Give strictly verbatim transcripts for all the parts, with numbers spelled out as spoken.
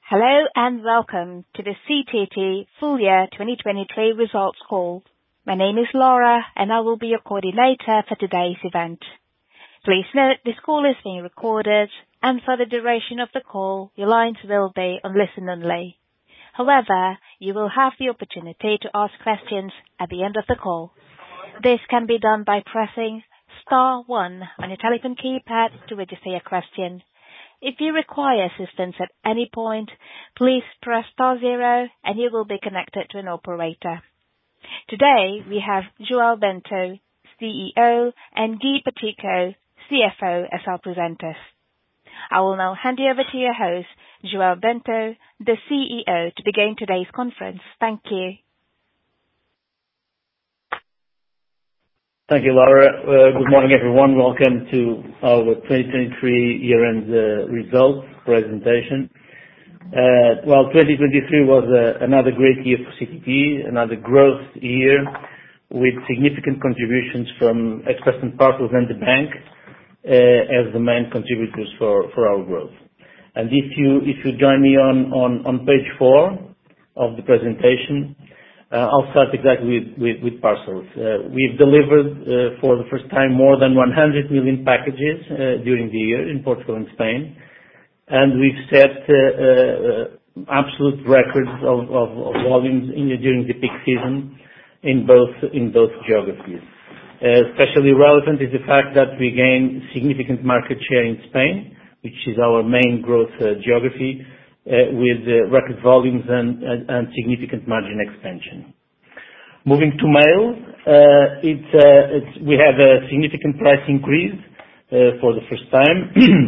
Hello and welcome to the C T T Full Year twenty twenty-three Results Call. My name is Laura and I will be your coordinator for today's event. Please note this call is being recorded and for the duration of the call your lines will be on listen only. However, you will have the opportunity to ask questions at the end of the call. This can be done by pressing star one on your telephone keypad to register your question. If you require assistance at any point, please press star zero and you will be connected to an operator. Today we have João Bento, C E O, and Guy Pacheco, C F O, as our presenters. I will now hand you over to your host, João Bento, the C E O, to begin today's conference. Thank you. Thank you, Laura. Uh, good morning, everyone. Welcome to our twenty twenty-three year-end uh, results presentation. Uh, well, twenty twenty-three was uh, another great year for C T T, another growth year with significant contributions from Express and Parcels and the bank uh, as the main contributors for, for our growth. And if you if you join me on, on, on page four of the presentation, Uh, I'll start exactly with, with, with parcels. Uh, we've delivered uh, for the first time more than one hundred million packages uh, during the year in Portugal and Spain, and we've set uh, uh, absolute records of, of, of volumes in, during the peak season in both in both geographies. Uh, especially relevant is the fact that we gained significant market share in Spain, which is our main growth uh, geography, Uh, with uh, record volumes and, and, and significant margin expansion. Moving to mail, uh, it's, uh, it's, we have a significant price increase uh, for the first time,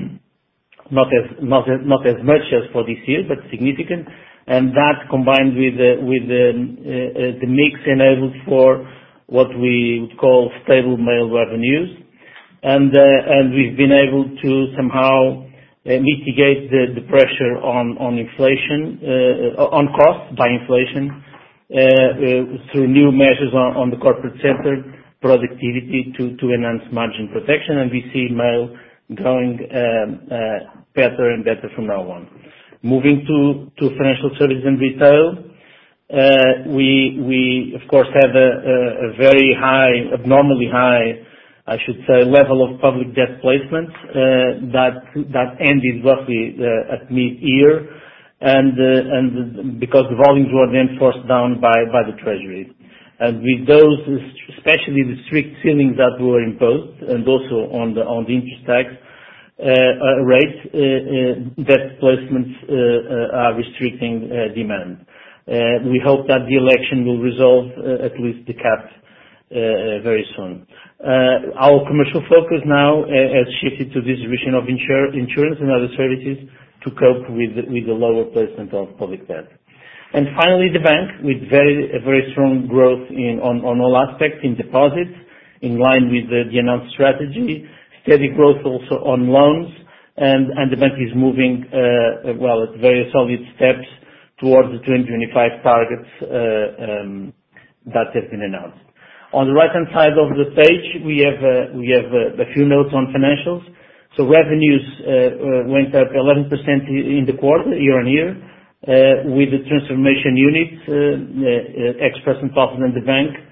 not as not as not as much as for this year, but significant, and that combined with uh, with um, uh, uh, the mix enabled for what we would call stable mail revenues, and uh, and we've been able to somehow Uh, mitigate the, the pressure on, on inflation, uh, on cost by inflation, uh, uh, through new measures on, on the corporate sector, productivity to, to enhance margin protection, and we see mail going um, uh, better and better from now on. Moving to, to financial services and retail, uh, we, we of course have a, a, a very high, abnormally high I should say, level of public debt placements uh, that that ended roughly uh, at mid-year, and uh, and because the volumes were then forced down by by the Treasury, and with those, especially the strict ceilings that were imposed, and also on the on the interest tax uh, uh, rate, uh, uh, debt placements uh, uh, are restricting uh, demand. Uh, we hope that the election will resolve uh, at least the cap uh, very soon. Uh, our commercial focus now uh, has shifted to distribution of insur- insurance and other services to cope with with the lower placement of public debt. And finally, the bank with very a very strong growth in on, on all aspects in deposits, in line with the, the announced strategy, steady growth also on loans, and and the bank is moving uh, well at very solid steps towards the twenty twenty-five targets uh, um, that have been announced. On the right-hand side of the page, we have uh, we have uh, a few notes on financials. So revenues uh, uh, went up eleven percent in the quarter, year-on-year, uh, with the transformation units, uh, uh, Express and Parcels and the bank, uh,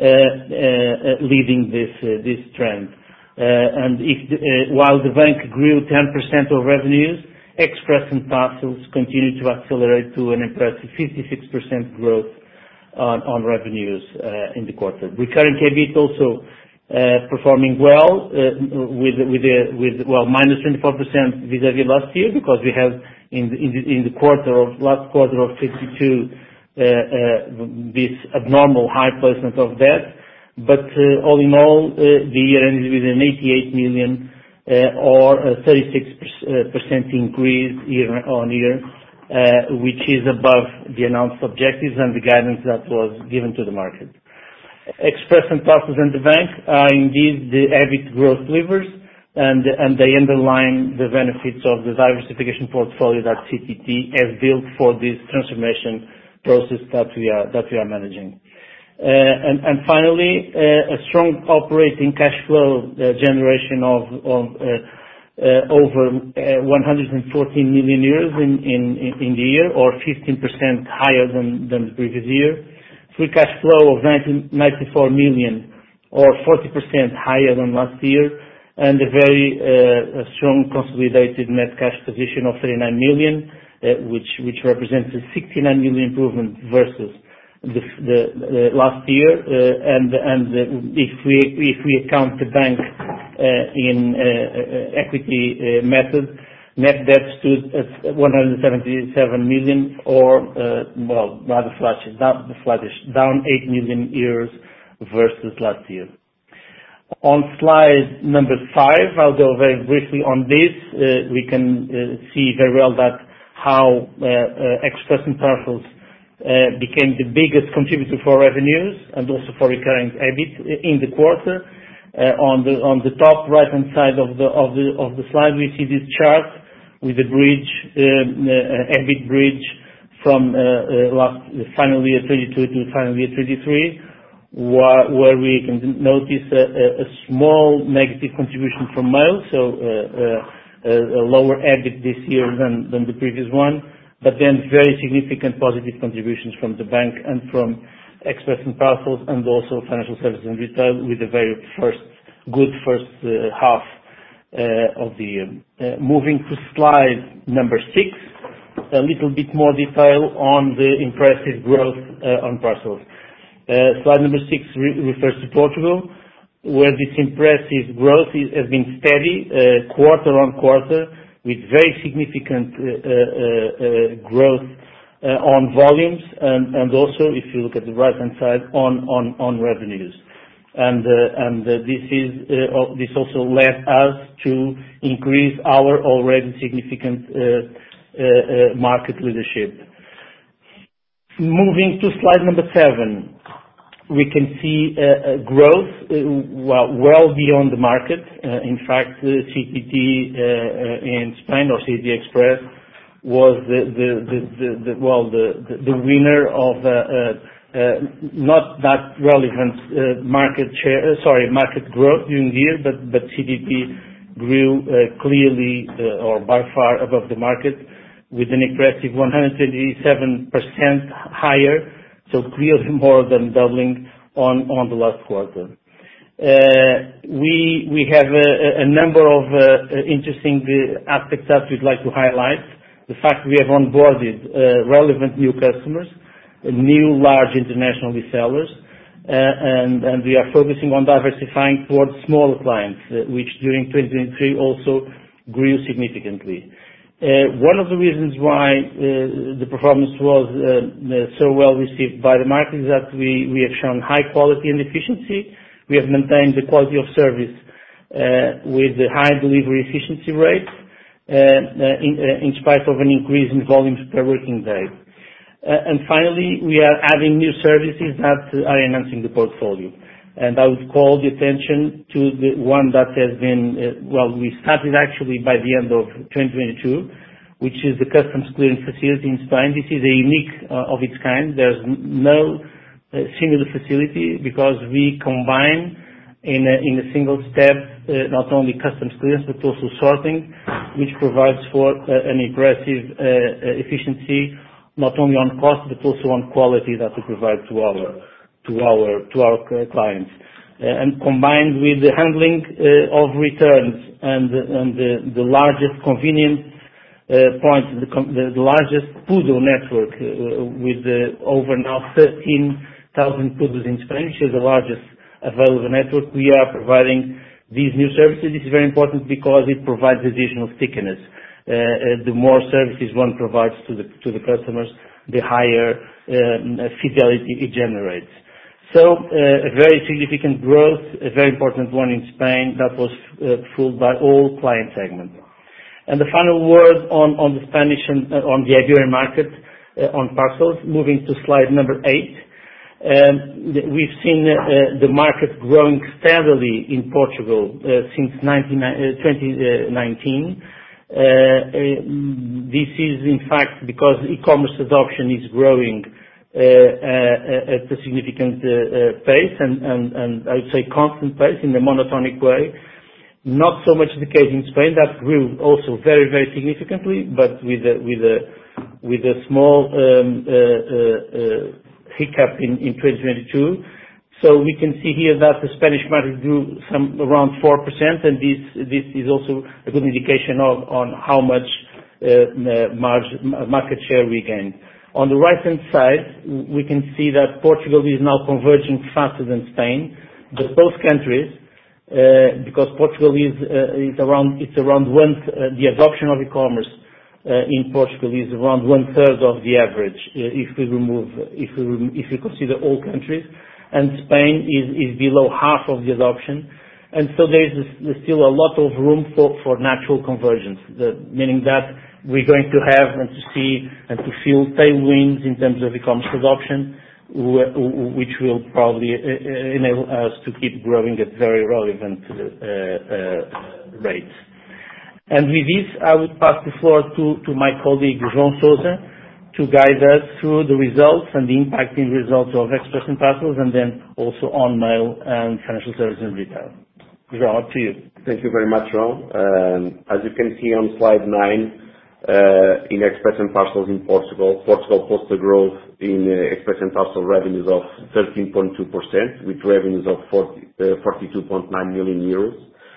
uh, leading this uh, this trend. Uh, and if the, uh, while the bank grew ten percent of revenues, Express and Parcels continued to accelerate to an impressive fifty-six percent growth on on revenues uh, in the quarter. Recurring E B I T also uh, performing well uh, with with uh, with well minus twenty-four percent vis-à-vis last year, because we have in the in the, in the quarter of last quarter of fifty-two uh, uh, this abnormal high placement of debt. But uh, all in all, uh, the year ended with an eighty-eight million uh, or a thirty-six percent increase year on year. Uh, which is above the announced objectives and the guidance that was given to the market. Express and Parcels and the bank are indeed the E B I T growth levers, and, and they underline the benefits of the diversification portfolio that C T T has built for this transformation process that we are that we are managing. Uh, and, and finally, uh, a strong operating cash flow uh, generation of, of uh, over uh, one hundred fourteen million euros in in in the year, or fifteen percent higher than than the previous year. Free cash flow of ninety-four million, or forty percent higher than last year, and a very uh, strong consolidated net cash position of thirty-nine million, uh, which which represents a sixty-nine million improvement versus the the the last year. uh, and and uh, If we if we account the bank uh, in uh, uh, equity uh, method, net debt stood at one hundred seventy-seven million, or uh, well, rather flattish, down flattish, down eight million euros versus last year. On slide number five, I'll go very briefly on this. Uh, We can uh, see very well that how uh, uh, Express and Parcels uh, became the biggest contributor for revenues and also for recurring EBIT in the quarter. Uh, on the on the top right-hand side of the of the of the slide, we see this chart with the bridge, um, uh, EBIT bridge from uh, uh, last final year twenty-two to final year twenty-three, where, where we can notice a, a, a small negative contribution from mail, so uh, uh, a lower EBIT this year than than the previous one, but then very significant positive contributions from the bank and from Express and Parcels, and also financial services and retail, with a very first good first uh, half uh, of the year. Uh, moving to slide number six, a little bit more detail on the impressive growth uh, on parcels. Uh, slide number six re refers to Portugal, where this impressive growth is, has been steady uh, quarter on quarter, with very significant uh, uh, uh, growth Uh, on volumes, and, and also, if you look at the right-hand side, on, on, on revenues. And, uh, and uh, this is uh, this also led us to increase our already significant uh, uh, uh, market leadership. Moving to slide number seven, we can see uh, uh, growth uh, well, well beyond the market. Uh, in fact, uh, C T T uh, uh, in Spain, or C T T Express, was the the the, the, the well the, the the winner of uh, uh, uh, not that relevant uh, market share uh, sorry market growth during the year, but but C T T grew uh, clearly uh, or by far above the market, with an impressive one hundred twenty-seven percent higher, so clearly more than doubling on on the last quarter. Uh, we we have a, a number of uh, interesting uh, aspects that we'd like to highlight. The fact we have onboarded uh, relevant new customers, uh, new large international resellers, uh, and, and we are focusing on diversifying towards smaller clients, uh, which during twenty twenty-three also grew significantly. Uh, one of the reasons why uh, the performance was uh, uh, so well received by the market is that we, we have shown high quality and efficiency. We have maintained the quality of service uh, with the high delivery efficiency rates, Uh, uh, in, uh, in spite of an increase in volumes per working day. Uh, and finally, we are adding new services that uh, are enhancing the portfolio. And I would call the attention to the one that has been, uh, well, we started actually by the end of twenty twenty-two, which is the customs clearance facility in Spain. This is a unique uh, of its kind. There's no uh, similar facility, because we combine in a, in a single step, uh, not only customs clearance but also sorting, which provides for uh, an impressive uh, uh, efficiency, not only on cost but also on quality that we provide to our to our to our clients. Uh, and combined with the handling uh, of returns and and the, the largest convenience uh, point, the, the, the largest P U D O network uh, with uh, over now thirteen thousand P U D Os in Spain, which is the largest available network. We are providing these new services. This is very important because it provides additional stickiness. Uh, uh, the more services one provides to the to the customers, the higher um, fidelity it generates. So uh, a very significant growth, a very important one in Spain that was uh, fueled by all client segments. And the final word on on the Spanish and uh, on the Iberian market uh, on parcels. Moving to slide number eight. Um, we've seen uh, the market growing steadily in Portugal uh, since twenty nineteen. Uh, uh, this is in fact because e-commerce adoption is growing uh, uh, at a significant uh, uh, pace, and, and, and I would say constant pace, in a monotonic way. Not so much the case in Spain. That grew also very, very significantly, but with a with a with a small um, uh, uh, uh, hiccup in, in twenty twenty-two. So we can see here that the Spanish market grew some around four percent, and this this is also a good indication of on how much uh, margin, market share we gained. On the right-hand side, we can see that Portugal is now converging faster than Spain, but both countries, uh, because Portugal is uh, is around it's around one uh, the adoption of e-commerce uh, in Portugal is around one third of the average uh, if we remove if we rem- if we consider all countries, and Spain is is below half of the adoption, and so there is there's still a lot of room for for natural convergence, the, meaning that we're going to have and to see and to feel tailwinds in terms of e-commerce adoption, which will probably enable us to keep growing at very relevant uh, uh, rates. And with this, I would pass the floor to, to my colleague João Sousa to guide us through the results and the impacting results of Express and Parcels, and then also on mail and financial services and retail. João, up to you. Thank you very much, João. Um, as you can see on slide nine, Uh, in Express and Parcels in Portugal. Portugal posted growth in uh, Express and Parcel revenues of thirteen point two percent, with revenues of forty-two point nine million euros.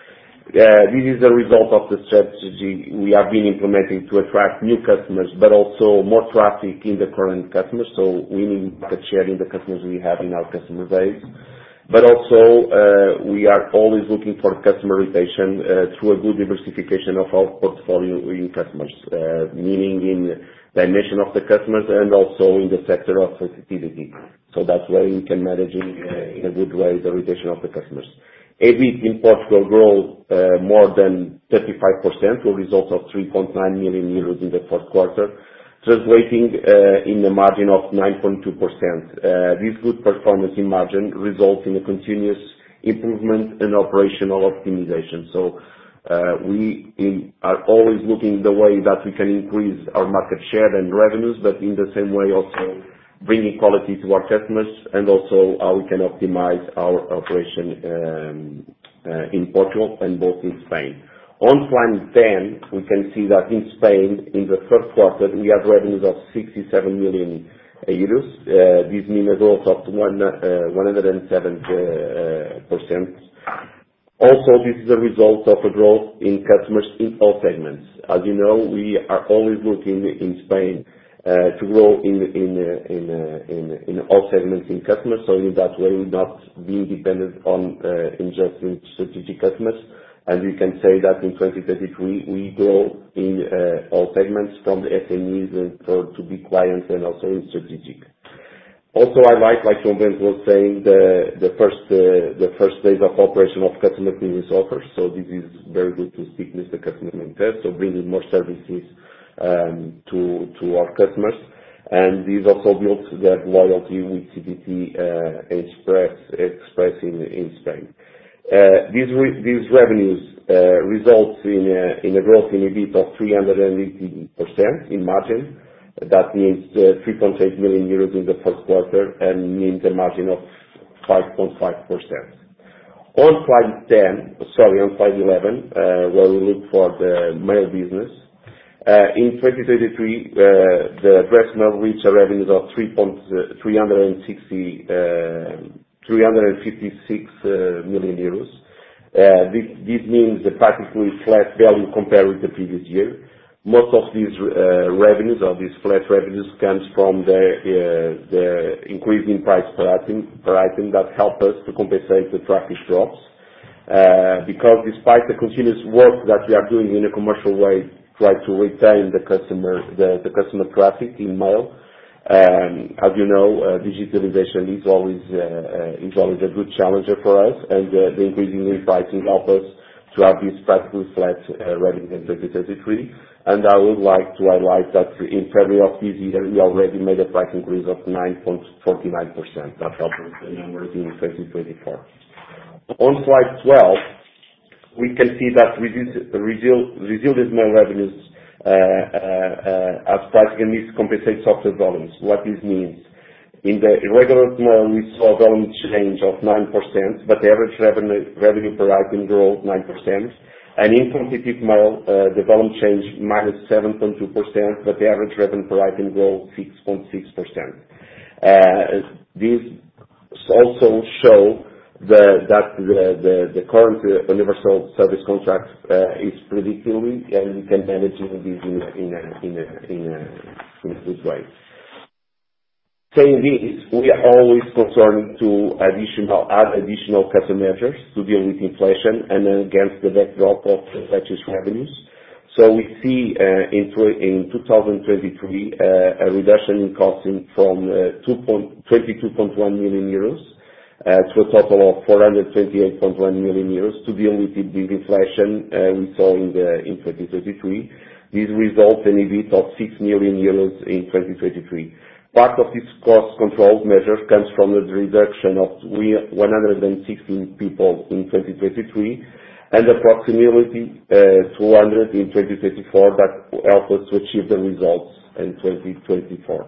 Uh, this is a result of the strategy we have been implementing to attract new customers, but also more traffic in the current customers, so winning market share in the customers we have in our customer base. But also, uh, we are always looking for customer retention uh, through a good diversification of our portfolio in customers, uh, meaning in dimension of the customers and also in the sector of activity. So that's where we can manage in, uh, in a good way the retention of the customers. EBIT in Portugal grew uh, more than thirty-five percent, a result of three point nine million euros in the fourth quarter, translating uh, in a margin of nine point two percent. Uh, this good performance in margin results in a continuous improvement in operational optimization. So uh, we in, are always looking the way that we can increase our market share and revenues, but in the same way also bringing quality to our customers, and also how we can optimize our operation um, uh, in Portugal and both in Spain. On slide ten, we can see that in Spain, in the third quarter, we have revenues of sixty-seven million euros. Uh, this means a growth of one hundred seven percent. Also, this is a result of a growth in customers in all segments. As you know, we are always looking in Spain uh, to grow in in uh, in, uh, in in all segments in customers. So in that way, we're not being dependent on uh, in just in strategic customers. And we can say that in twenty twenty-three, we grow in uh, all segments, from the S M Es and for, to big clients, and also in strategic. Also, I like, like João Bento was saying, the the first uh, the first days of operation of customer business offers. So this is very good to stickiness the customer interest, so bringing more services um, to to our customers. And this also builds their loyalty with C T T uh, Express Express in in Spain. Uh, these, re- these revenues uh, results in a, in a growth in EBIT of three hundred eighty percent in margin. That means uh, three point eight million euros in the first quarter, and means a margin of five point five percent. On slide ten, sorry, on slide eleven, uh, where we look for the mail business. Uh, in twenty twenty-three, uh, the address mail reached a revenues of three hundred sixty uh, three hundred fifty-six uh, million euros. Uh, this, this means a practically flat value compared with the previous year. Most of these uh, revenues, or these flat revenues, comes from the, uh, the increase in price per item, per item that help us to compensate the traffic drops. Uh, because despite the continuous work that we are doing in a commercial way, try to retain the customer, the, the customer traffic in mail, Um, as you know, uh, digitalization is always uh, uh, is always a good challenger for us, and uh, the increasing in pricing help us to have this practically flat uh, revenue in twenty twenty-three. And I would like to highlight that in February of this year, we already made a price increase of nine point four nine percent. That helped us the numbers in twenty twenty-four. On slide twelve, we can see that resilient mail revenues Uh, uh, uh, as pricing and mix compensate softer volumes. What this means? In the irregular mail, we saw a volume change of nine percent, but the average revenue revenue per item grew nine percent. And in competitive mail, uh, the volume change minus seven point two percent, but the average revenue per item grew six point six percent. Uh, these also show the, that the, the, the current uh, universal service contract uh, is predictable, and we can manage this in a, in a, in a, in a, in a good way. Saying this, we are always concerned to additional, add additional customer measures to deal with inflation and against the backdrop of purchase revenues. So we see uh, in, in twenty twenty-three uh, a reduction in costing from uh, twenty-two point one million euros uh, to a total of four hundred twenty-eight point one million euros to deal with the big inflation uh, we saw in, the, in twenty twenty-three. This results in a EBIT of six million euros in twenty twenty-three. Part of this cost control measure comes from the reduction of one hundred sixteen people in twenty twenty-three and approximately uh, two hundred in twenty twenty-four that help us to achieve the results in twenty twenty-four.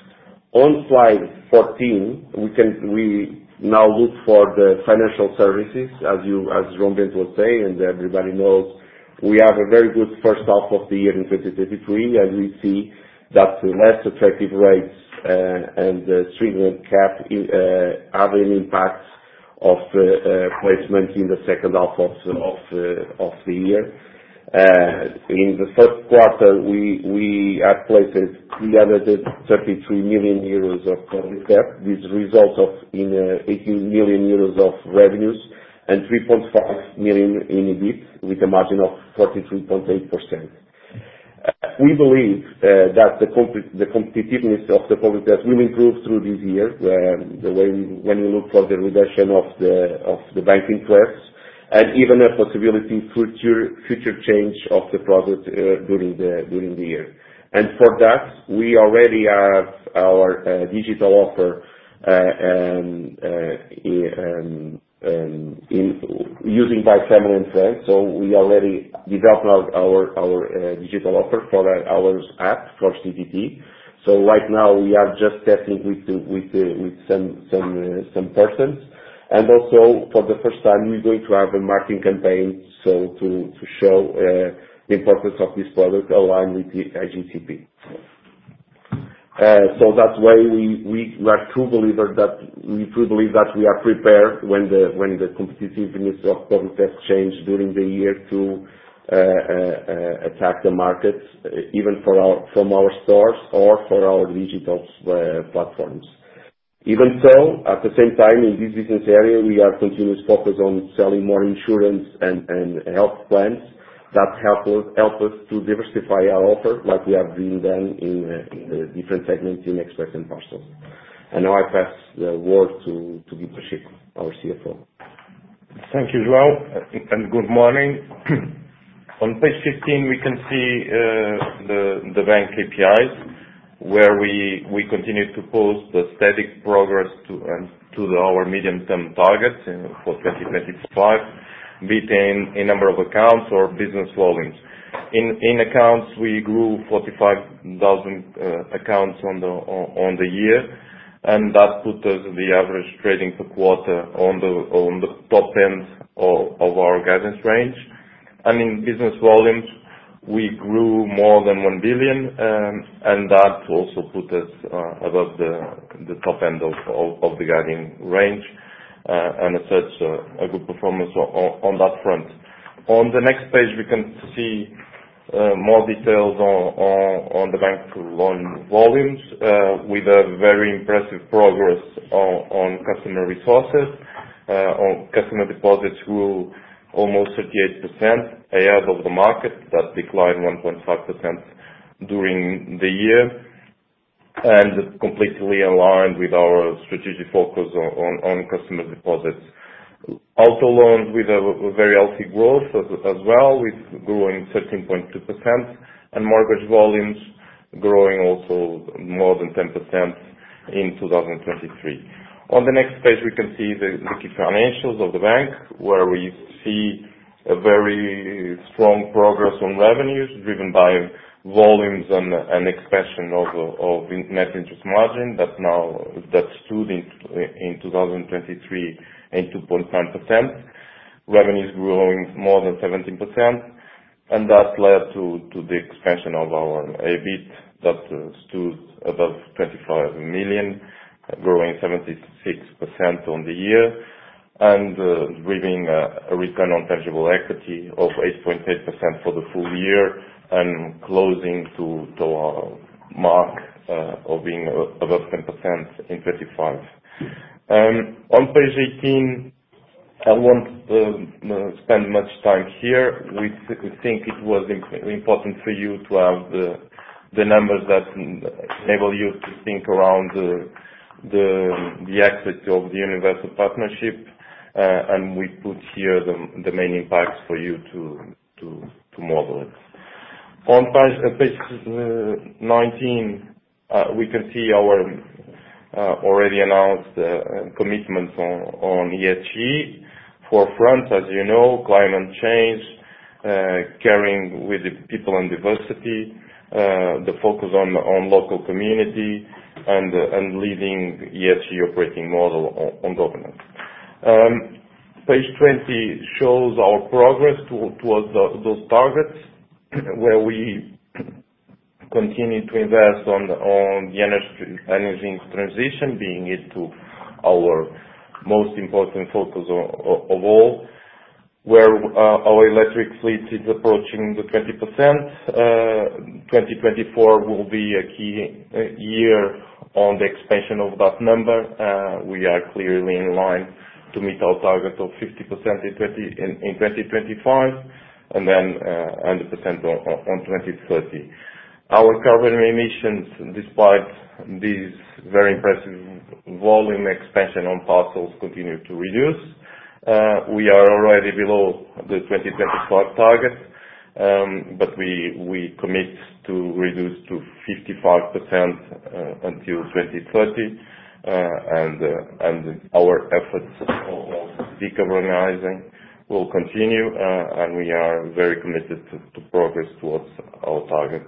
On slide fourteen, we can we now look for the financial services, as you as João Bento was saying, and everybody knows we have a very good first half of the year in twenty twenty-three, and we see that less attractive rates uh, and the stringent cap uh, have an impact of uh, uh, placement in the second half of of, uh, of the year. Uh, in the first quarter, we we had placed three hundred thirty-three million euros of public debt. This results of in uh, eighteen million euros of revenues and three point five million in EBIT, with a margin of forty-three point eight percent. We believe uh, that the, comp- the competitiveness of the public debt will improve through this year, um, the way we, when we look for the reduction of the of the bank interests, and even a possibility future future change of the product uh, during the during the year. And for that, we already have our uh, digital offer uh, um, uh, um, Um, in using by family and friends. So we already developed our our, our uh, digital offer for our, our app for C T T. So right now we are just testing with with uh, with some some uh, some persons, and also for the first time we're going to have a marketing campaign so to to show uh, the importance of this product aligned with the I G C P. Uh, so that way we, we are true believers that we truly believe that we are prepared when the when the competitiveness of public debt change during the year to uh, uh, attack the market, uh, even for our from our stores or for our digital uh, platforms. Even so, at the same time, in this business area, we are continuous focus on selling more insurance and, and health plans that help us, help us to diversify our offer, like we have been done in, uh, in the different segments in Express and Parcels. And now I pass the word to, to Guy Pacheco, our C F O. Thank you, João, and good morning. On page fifteen, we can see uh, the, the bank K P Is, where we, we continue to post the steady progress to, um, to the, our medium-term targets uh, for twenty twenty-five. Be it in, in number of accounts or business volumes. In, in accounts, we grew forty-five thousand uh, accounts on the, on, on the year, and that put us the average trading per quarter on the, on the top end of, of our guidance range. And in business volumes, we grew more than one billion, um, and that also put us uh, above the, the top end of, of, of the guiding range. Uh, and as such, uh, a good performance on, on that front. On the next page, we can see uh, more details on, on, on the bank loan volumes, uh, with a very impressive progress on, on customer resources. Uh, on customer deposits grew almost thirty-eight percent ahead of the market, that declined one point five percent during the year, and completely aligned with our strategic focus on, on, on customer deposits. Auto loans with a, a very healthy growth as, as well, with growing thirteen point two percent, and mortgage volumes growing also more than ten percent in two thousand twenty-three. On the next page, we can see the, the key financials of the bank, where we see a very strong progress on revenues, driven by volumes and, and expansion of, of net interest margin that now, that stood in, in two thousand twenty-three in two point nine percent. Revenues growing more than seventeen percent, and that led to, to the expansion of our E B I T that uh, stood above twenty-five million, growing seventy-six percent on the year, and uh, driving a, a return on tangible equity of eight point eight percent for the full year, and closing to, to our mark uh, of being above ten percent in twenty-five. Um, on page eighteen, I won't uh, spend much time here. We, th- we think it was imp- important for you to have the, the numbers that enable you to think around the, the, the exit of the Universal Partnership, uh, and we put here the, the main impacts for you to, to, to model it. On page, uh, page uh, nineteen, uh, we can see our uh, already announced uh, commitments on, on E S G forefront, as you know, climate change, uh, caring with the people and diversity, uh, the focus on, on local community, and, uh, and leading E S G operating model on, on governance. Um, page twenty shows our progress to, towards the, those targets, where we continue to invest on, on the energy, energy transition, being it to our most important focus of, of all, where uh, our electric fleet is approaching the twenty percent. Uh, twenty twenty-four will be a key uh, year on the expansion of that number. Uh, we are clearly in line to meet our target of fifty percent in, in, in twenty twenty-five, and then uh, one hundred percent on, on twenty thirty. Our carbon emissions, despite this very impressive volume expansion on parcels, continue to reduce. Uh, we are already below the twenty twenty-five target, um, but we, we commit to reduce to fifty-five percent uh, until twenty thirty, uh, and, uh, and our efforts of decarbonizing will continue, uh, and we are very committed to, to progress towards our target.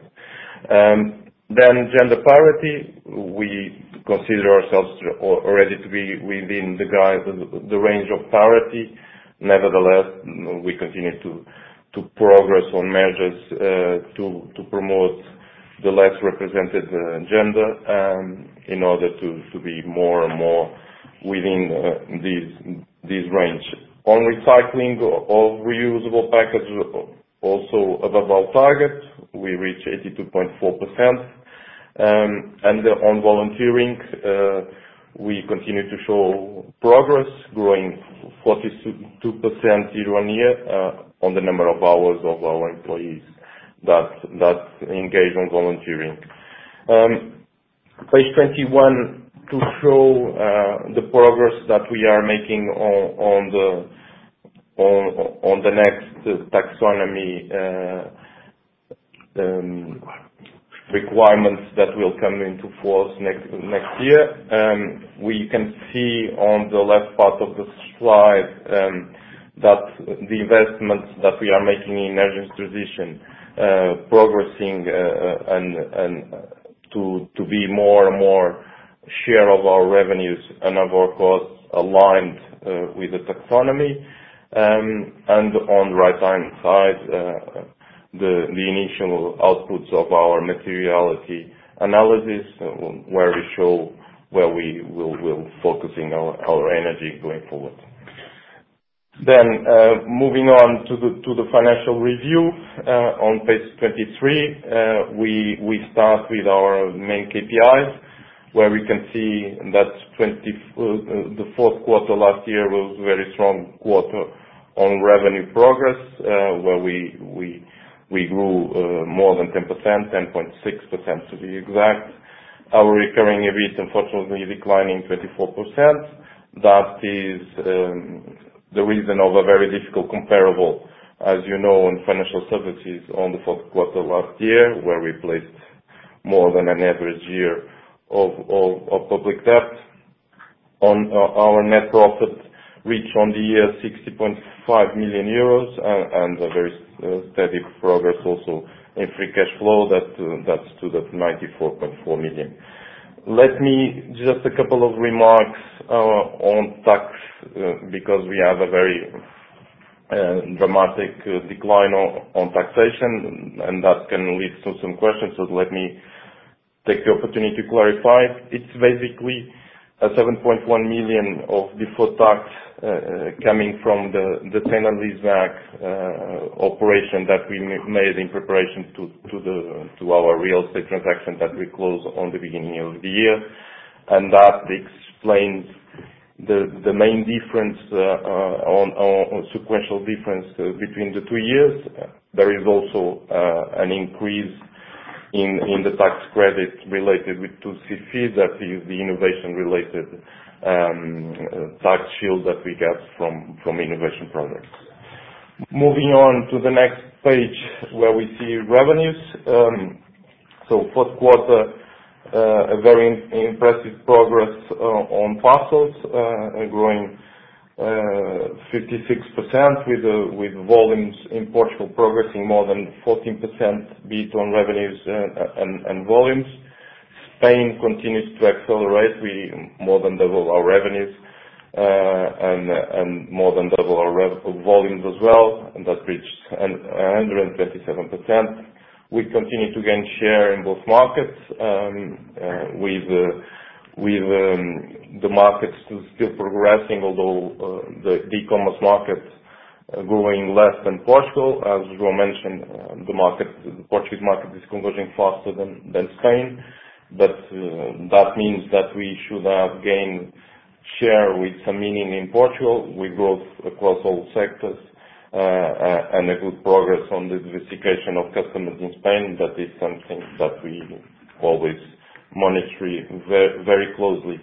Um, then gender parity, we consider ourselves already to be within the guide, the range of parity. Nevertheless, we continue to, to progress on measures uh, to, to promote the less represented uh, gender, um, in order to, to be more and more within uh, this, this range. On recycling of reusable packages, also above our target, we reach eighty-two point four percent. Um, and uh, on volunteering, uh, we continue to show progress, growing forty-two percent year on year uh, on the number of hours of our employees that that engage on volunteering. Um, page twenty-one to show uh, the progress that we are making on, on the on, on the next uh, taxonomy uh, um, requirements that will come into force next next year. Um, we can see on the left part of the slide um, that the investments that we are making in energy transition uh, progressing uh, and, and to to be more and more share of our revenues and of our costs aligned uh, with the taxonomy. Um, and on the right-hand side, uh, the, the initial outputs of our materiality analysis, uh, where we show where we will, will focusing our, our energy going forward. Then, uh, moving on to the, to the financial review, uh, on page twenty-three, uh, we, we start with our main K P Is, where we can see that twenty, uh, the fourth quarter last year was a very strong quarter on revenue progress, uh, where we, we, we grew uh, more than ten percent, ten point six percent to be exact. Our recurring E B I T unfortunately declining twenty-four percent. That is um, the reason of a very difficult comparable, as you know, in financial services on the fourth quarter last year, where we placed more than an average year of, of, of public debt. On uh, our net profit reached on the year sixty point five million euros, and, and a very uh, steady progress also in free cash flow that that stood at ninety-four point four million. Let me just a couple of remarks uh, on tax uh, because we have a very uh, dramatic uh, decline on, on taxation, and that can lead to some questions. So let me take the opportunity to clarify. It's basically a seven point one million of deferred tax uh, coming from the the sale and leaseback uh, operation that we made in preparation to to the to our real estate transaction that we closed on the beginning of the year, and that explains the the main difference uh, uh, on, on sequential difference uh, between the two years. There is also uh, an increase in in the tax credit related with two C F I, that is the innovation-related um, tax shield that we get from from innovation projects. Moving on to the next page, where we see revenues. Um, so fourth quarter, uh, a very impressive progress uh, on parcels, uh, growing Uh, fifty-six percent with uh, with volumes in Portugal progressing more than fourteen percent beat on revenues uh, and, and volumes. Spain continues to accelerate. We more than double our revenues uh, and and more than double our rev- volumes as well, and that reached one hundred twenty-seven percent. We continue to gain share in both markets um, uh, with uh, with um, the markets still progressing, although uh, the e-commerce market uh, growing less than Portugal. As João mentioned, uh, the market, the Portuguese market is converging faster than, than Spain, but uh, that means that we should have gained share with some meaning in Portugal, with growth across all sectors, uh, and a good progress on the diversification of customers in Spain. That is something that we always monitor very, very closely.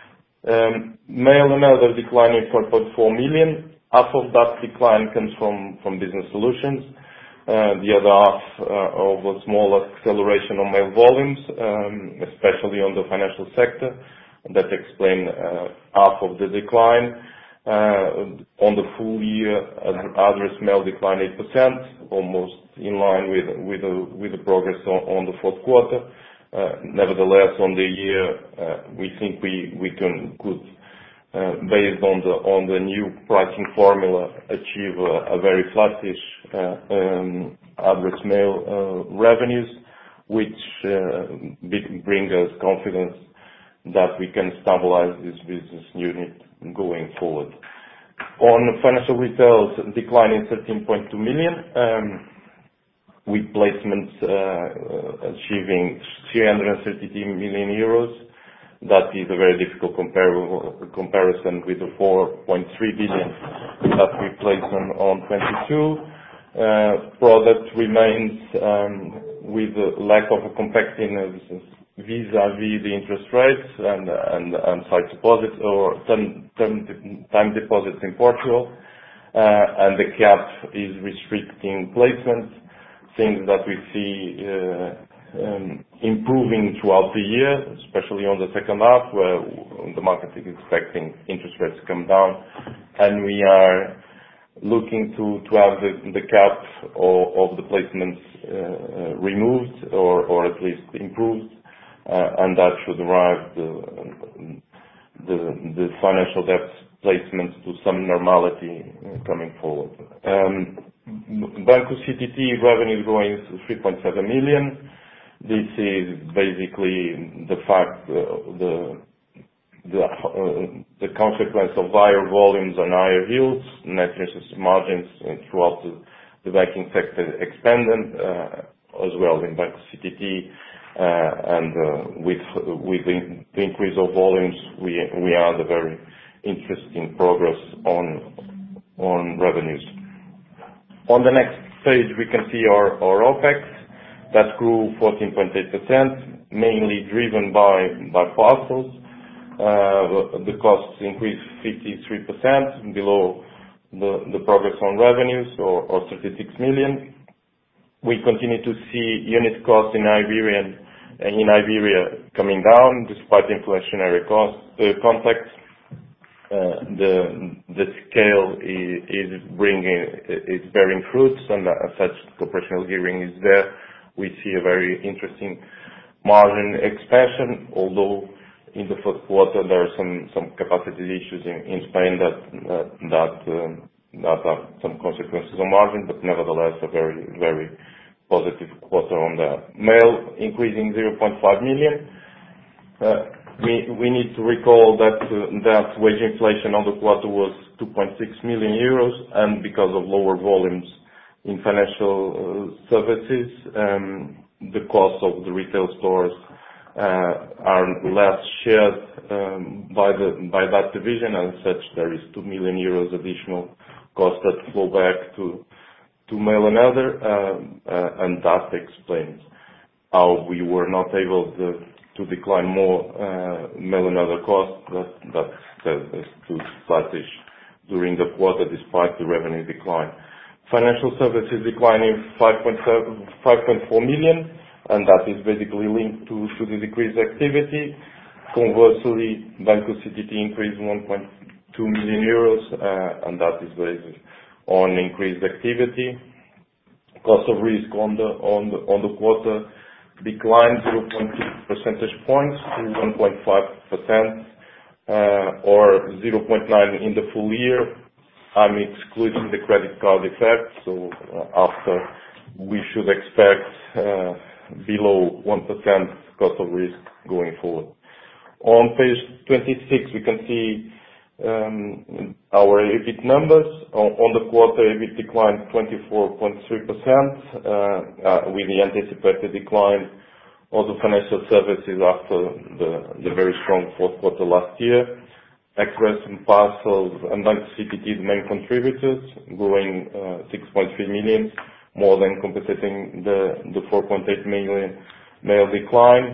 Um, mail and other declining four point four million. Half of that decline comes from, from business solutions. Uh, the other half uh, of a small acceleration on mail volumes, um, especially on the financial sector, that explain uh, half of the decline. Uh, on the full year, address mail declined eight percent, almost in line with with the, with the progress on, on the fourth quarter. Uh, nevertheless, on the year, uh, we think we we can could, uh, based on the on the new pricing formula, achieve a, a very flattish uh, um, address mail uh, revenues, which uh, bring us confidence that we can stabilize this business unit going forward. On financial retail, declining thirteen point two million. Um, with placements uh, achieving three hundred thirty million euros. That is a very difficult comparison with the four point three billion that we placed on on twenty-two. Uh, Product remains um, with a lack of competitiveness vis-à-vis the interest rates and and and sight deposits or term time deposits in Portugal. Uh, and The cap is restricting placements, things that we see uh, um, improving throughout the year, especially on the second half, where the market is expecting interest rates to come down, and we are looking to to have the the cap of of the placements uh, removed or or at least improved, uh, and that should drive the the the financial debt placements to some normality coming forward. Um, Banco C T T revenue growing to three point seven million. This is basically the fact, uh, the the uh, the consequence of higher volumes and higher yields. Net interest margins throughout the, the banking sector expanded, uh, as well in Banco C T T, uh, and uh, with with the, the increase of volumes, we we had a very interesting progress on on revenues. On the next page, we can see our our OpEx that grew fourteen point eight percent, mainly driven by by parcels. Uh, the costs increased fifty-three percent, below the the progress on revenues, or or thirty-six million. We continue to see unit costs in Iberian in Iberia coming down despite inflationary cost uh, context. Uh, the the scale is, is bringing is bearing fruits, and as such, operational gearing is there, we see a very interesting margin expansion, although in the first quarter there are some some capacity issues in in Spain that that that um, that have some consequences on margin, but nevertheless, a very very positive quarter on the mail, increasing zero point five million. Uh, We we need to recall that uh, that wage inflation on the quarter was two point six million euros, and because of lower volumes in financial uh, services, um, the cost of the retail stores uh, are less shared um, by the by that division, and as such, there is two million euros additional cost that flow back to to mail and other, um, uh, and that explains how we were not able to to decline more uh, mail and other costs that that that is too flattish during the quarter despite the revenue decline. Financial services declining five point four million, and that is basically linked to to the decreased activity. Conversely, Banco C T T increased one point two million euros, uh, and that is based on increased activity. Cost of risk on the on the on the quarter declined zero point two percentage points to one point five percent, uh, or zero point nine in the full year. I'm excluding the credit card effect, so uh, after we should expect uh, below one percent cost of risk going forward. On page twenty-six, we can see um, our EBIT numbers. On, on the quarter, EBIT declined twenty-four point three percent, uh, uh, with the anticipated decline of the financial services after the, the very strong fourth quarter last year. Express and Parcels and Banco C T T, the main contributors, growing uh, six point three million, more than compensating the, the four point eight million mail decline.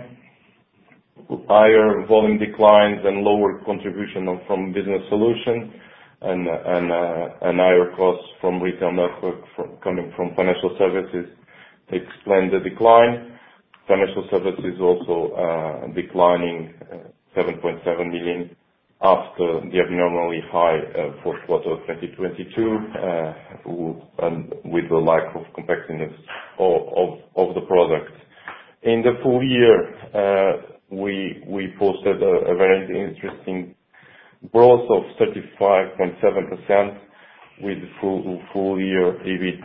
Higher volume declines and lower contribution from business solutions, and and uh, and higher costs from retail network from, coming from financial services explain the decline. Financial services also uh, declining uh, seven point seven million after the abnormally high uh, fourth quarter of twenty twenty-two, uh, and with the lack of competitiveness of, of, of the product. In the full year, uh, we we posted a, a very interesting growth of thirty-five point seven percent, with full full year EBIT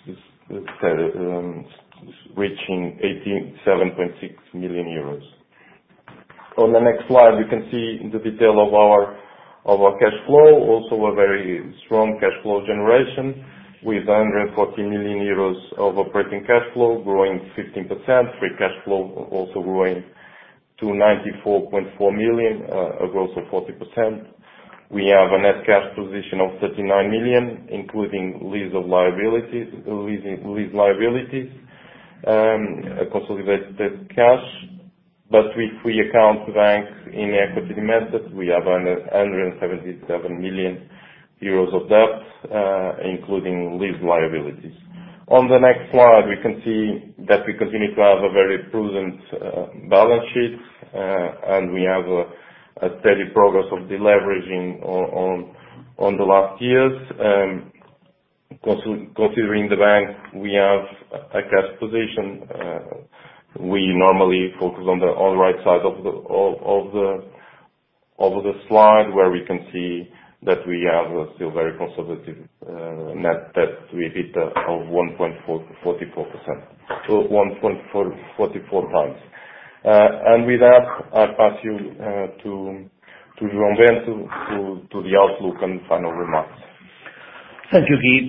um, reaching eighty-seven point six million euros. On the next slide, we can see the detail of our of our cash flow, also a very strong cash flow generation, with one hundred forty million euros of operating cash flow, growing fifteen percent. Free cash flow also growing to ninety-four point four million, uh, a growth of forty percent. We have a net cash position of thirty-nine million, including lease of liabilities, lease, lease liabilities, um, a consolidated cash. But if we account the bank in equity method, we have one hundred seventy-seven million euros of debt, uh, including lease liabilities. On the next slide, we can see that we continue to have a very prudent uh, balance sheet, uh, and we have a, a steady progress of deleveraging on on, on the last years. Um, considering the bank, we have a cash position. Uh, We normally focus on the on the right side of the of, of the of the slide, where we can see that we have a still very conservative uh, net debt to EBITDA of one point four four percent, so one point four four times. Uh, and with that, I pass you uh, to to João Bento to to the outlook and final remarks. Thank you, Guy.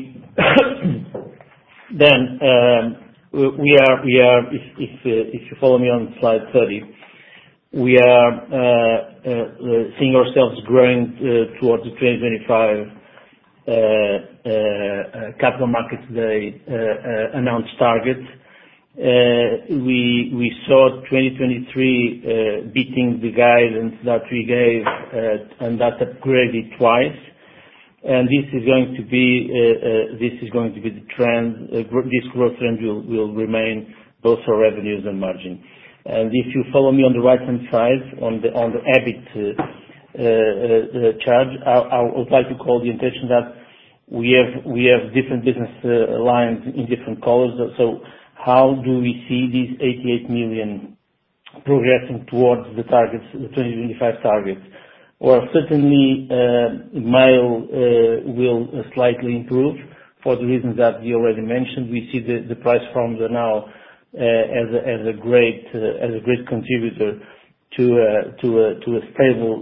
Then. Um, We are, we are. If if uh, if you follow me on slide thirty, we are uh, uh, seeing ourselves growing uh, towards the twenty twenty-five uh, uh, Capital Markets Day uh, uh, announced target. Uh, we we saw twenty twenty-three uh, beating the guidance that we gave, uh, and that upgraded twice. And this is going to be uh, uh, this is going to be the trend. Uh, gr- this growth trend will, will remain both for revenues and margin. And if you follow me on the right hand side on the on the EBIT uh, uh, uh, chart, I, I would like to call the attention that we have we have different business uh, lines in different colors. So how do we see these eighty-eight million progressing towards the targets, the twenty twenty-five targets? Well, certainly, uh, mail uh, will uh, slightly improve for the reasons that you already mentioned. We see the, the price forms are now uh, as a, as a great uh, as a great contributor to a, to a, to a stable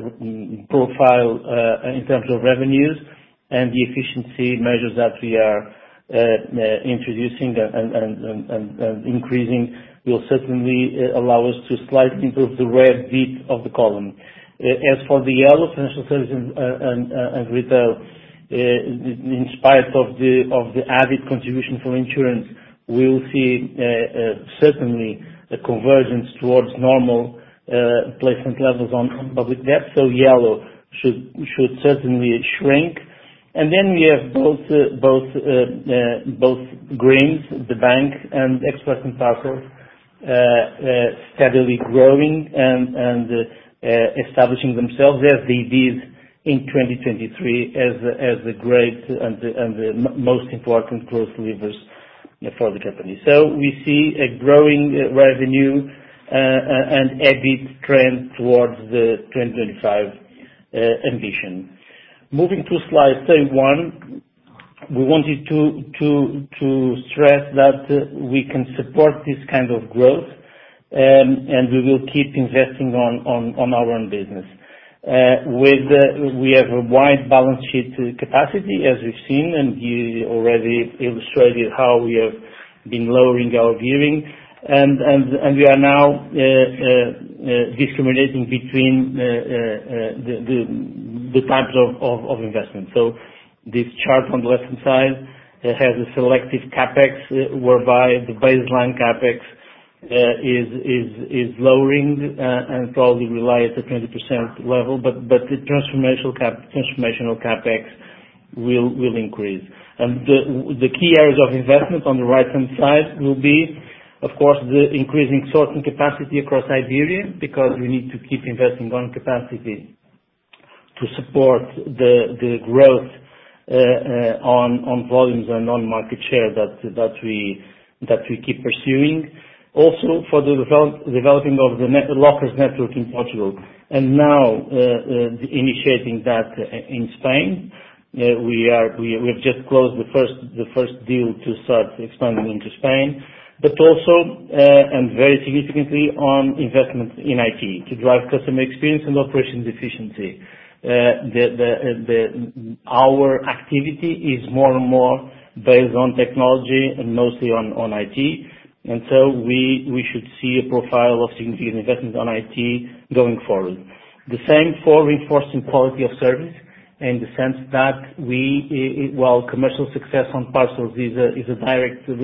uh, profile uh, in terms of revenues, and the efficiency measures that we are uh, uh, introducing and, and, and, and, and increasing will certainly uh, allow us to slightly improve the red bit of the column. Uh, as for the yellow, financial services and, and, and retail, uh, in spite of the of the added contribution from insurance, we will see uh, uh, certainly a convergence towards normal uh, placement levels on, on public debt. So yellow should should certainly shrink. And then we have both uh, both uh, uh, both greens, the bank, and express and parcels uh, uh, steadily growing and and uh, uh, establishing themselves as they did in twenty twenty-three as a, as a great and the, and the m- most important growth levers for the company. So we see a growing uh, revenue uh, and EBIT trend towards the twenty twenty-five uh, ambition. Moving to slide thirty-one, we wanted to to to stress that uh, we can support this kind of growth, um, and we will keep investing on on, on our own business. Uh, with uh, we have a wide balance sheet uh, capacity, as we've seen, and you already illustrated how we have been lowering our gearing, and and and we are now uh, uh, uh, discriminating between uh, uh, uh, the, the the types of, of, of investment. So this chart on the left-hand side uh, has a selective capex, uh, whereby the baseline capex uh, is is is lowering uh, and probably rely at the twenty percent level, but but the transformational cap transformational capex will will increase. And the the key areas of investment on the right-hand side will be, of course, the increasing sorting capacity across Iberia, because we need to keep investing on capacity to support the the growth uh, uh, on on volumes and on market share that that we that we keep pursuing. Also for the develop, developing of the net, lockers network in Portugal, and now uh, uh, the initiating that in Spain. Uh, we are we we have just closed the first the first deal to start expanding into Spain, but also uh, and very significantly on investment in I T to drive customer experience and operations efficiency. Uh, the, the, the, our activity is more and more based on technology and mostly on, on I T, and so we, we should see a profile of significant investment on I T going forward. The same for reinforcing quality of service, in the sense that we, while commercial success on parcels is a, is a direct uh, uh,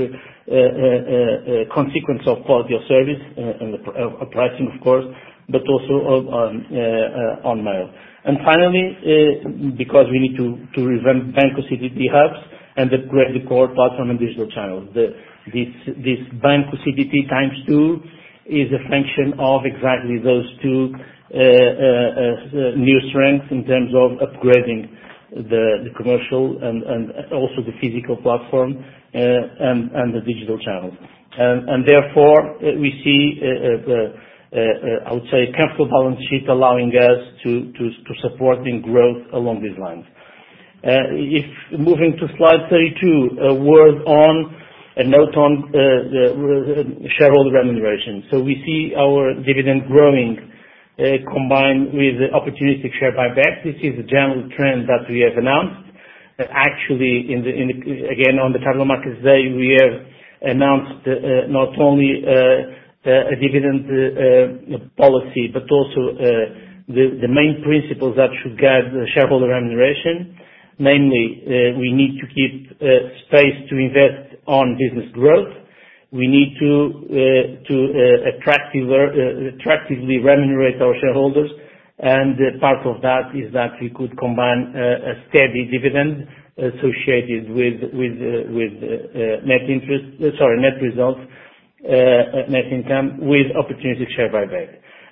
uh, consequence of quality of service uh, and the uh, pricing, of course, but also on, uh, uh, on mail. And finally, uh, because we need to, to revamp Banco C T T hubs and upgrade the core platform and digital channels. The, this, this Banco C T T times two is a function of exactly those two uh, uh, uh, new strengths in terms of upgrading the, the commercial and, and also the physical platform uh, and, and the digital channels. And, and therefore, uh, we see uh, uh, Uh, uh, I would say, a comfortable balance sheet allowing us to, to, to supporting growth along these lines. Uh, if moving to slide thirty-two, a word on, a note on uh, the uh, shareholder remuneration. So we see our dividend growing uh, combined with the opportunistic share buyback. This is a general trend that we have announced. Uh, actually, in the, in the, again, on the Capital Markets Day, we have announced uh, not only uh, Uh, a dividend uh, uh, policy, but also uh, the, the main principles that should guide the shareholder remuneration. Namely, uh, we need to keep uh, space to invest on business growth. We need to uh, to uh, attractive, uh, attractively remunerate our shareholders, and uh, part of that is that we could combine uh, a steady dividend associated with with uh, with uh, uh, net interest, uh, sorry, net results. Uh, net income with opportunistic share buyback.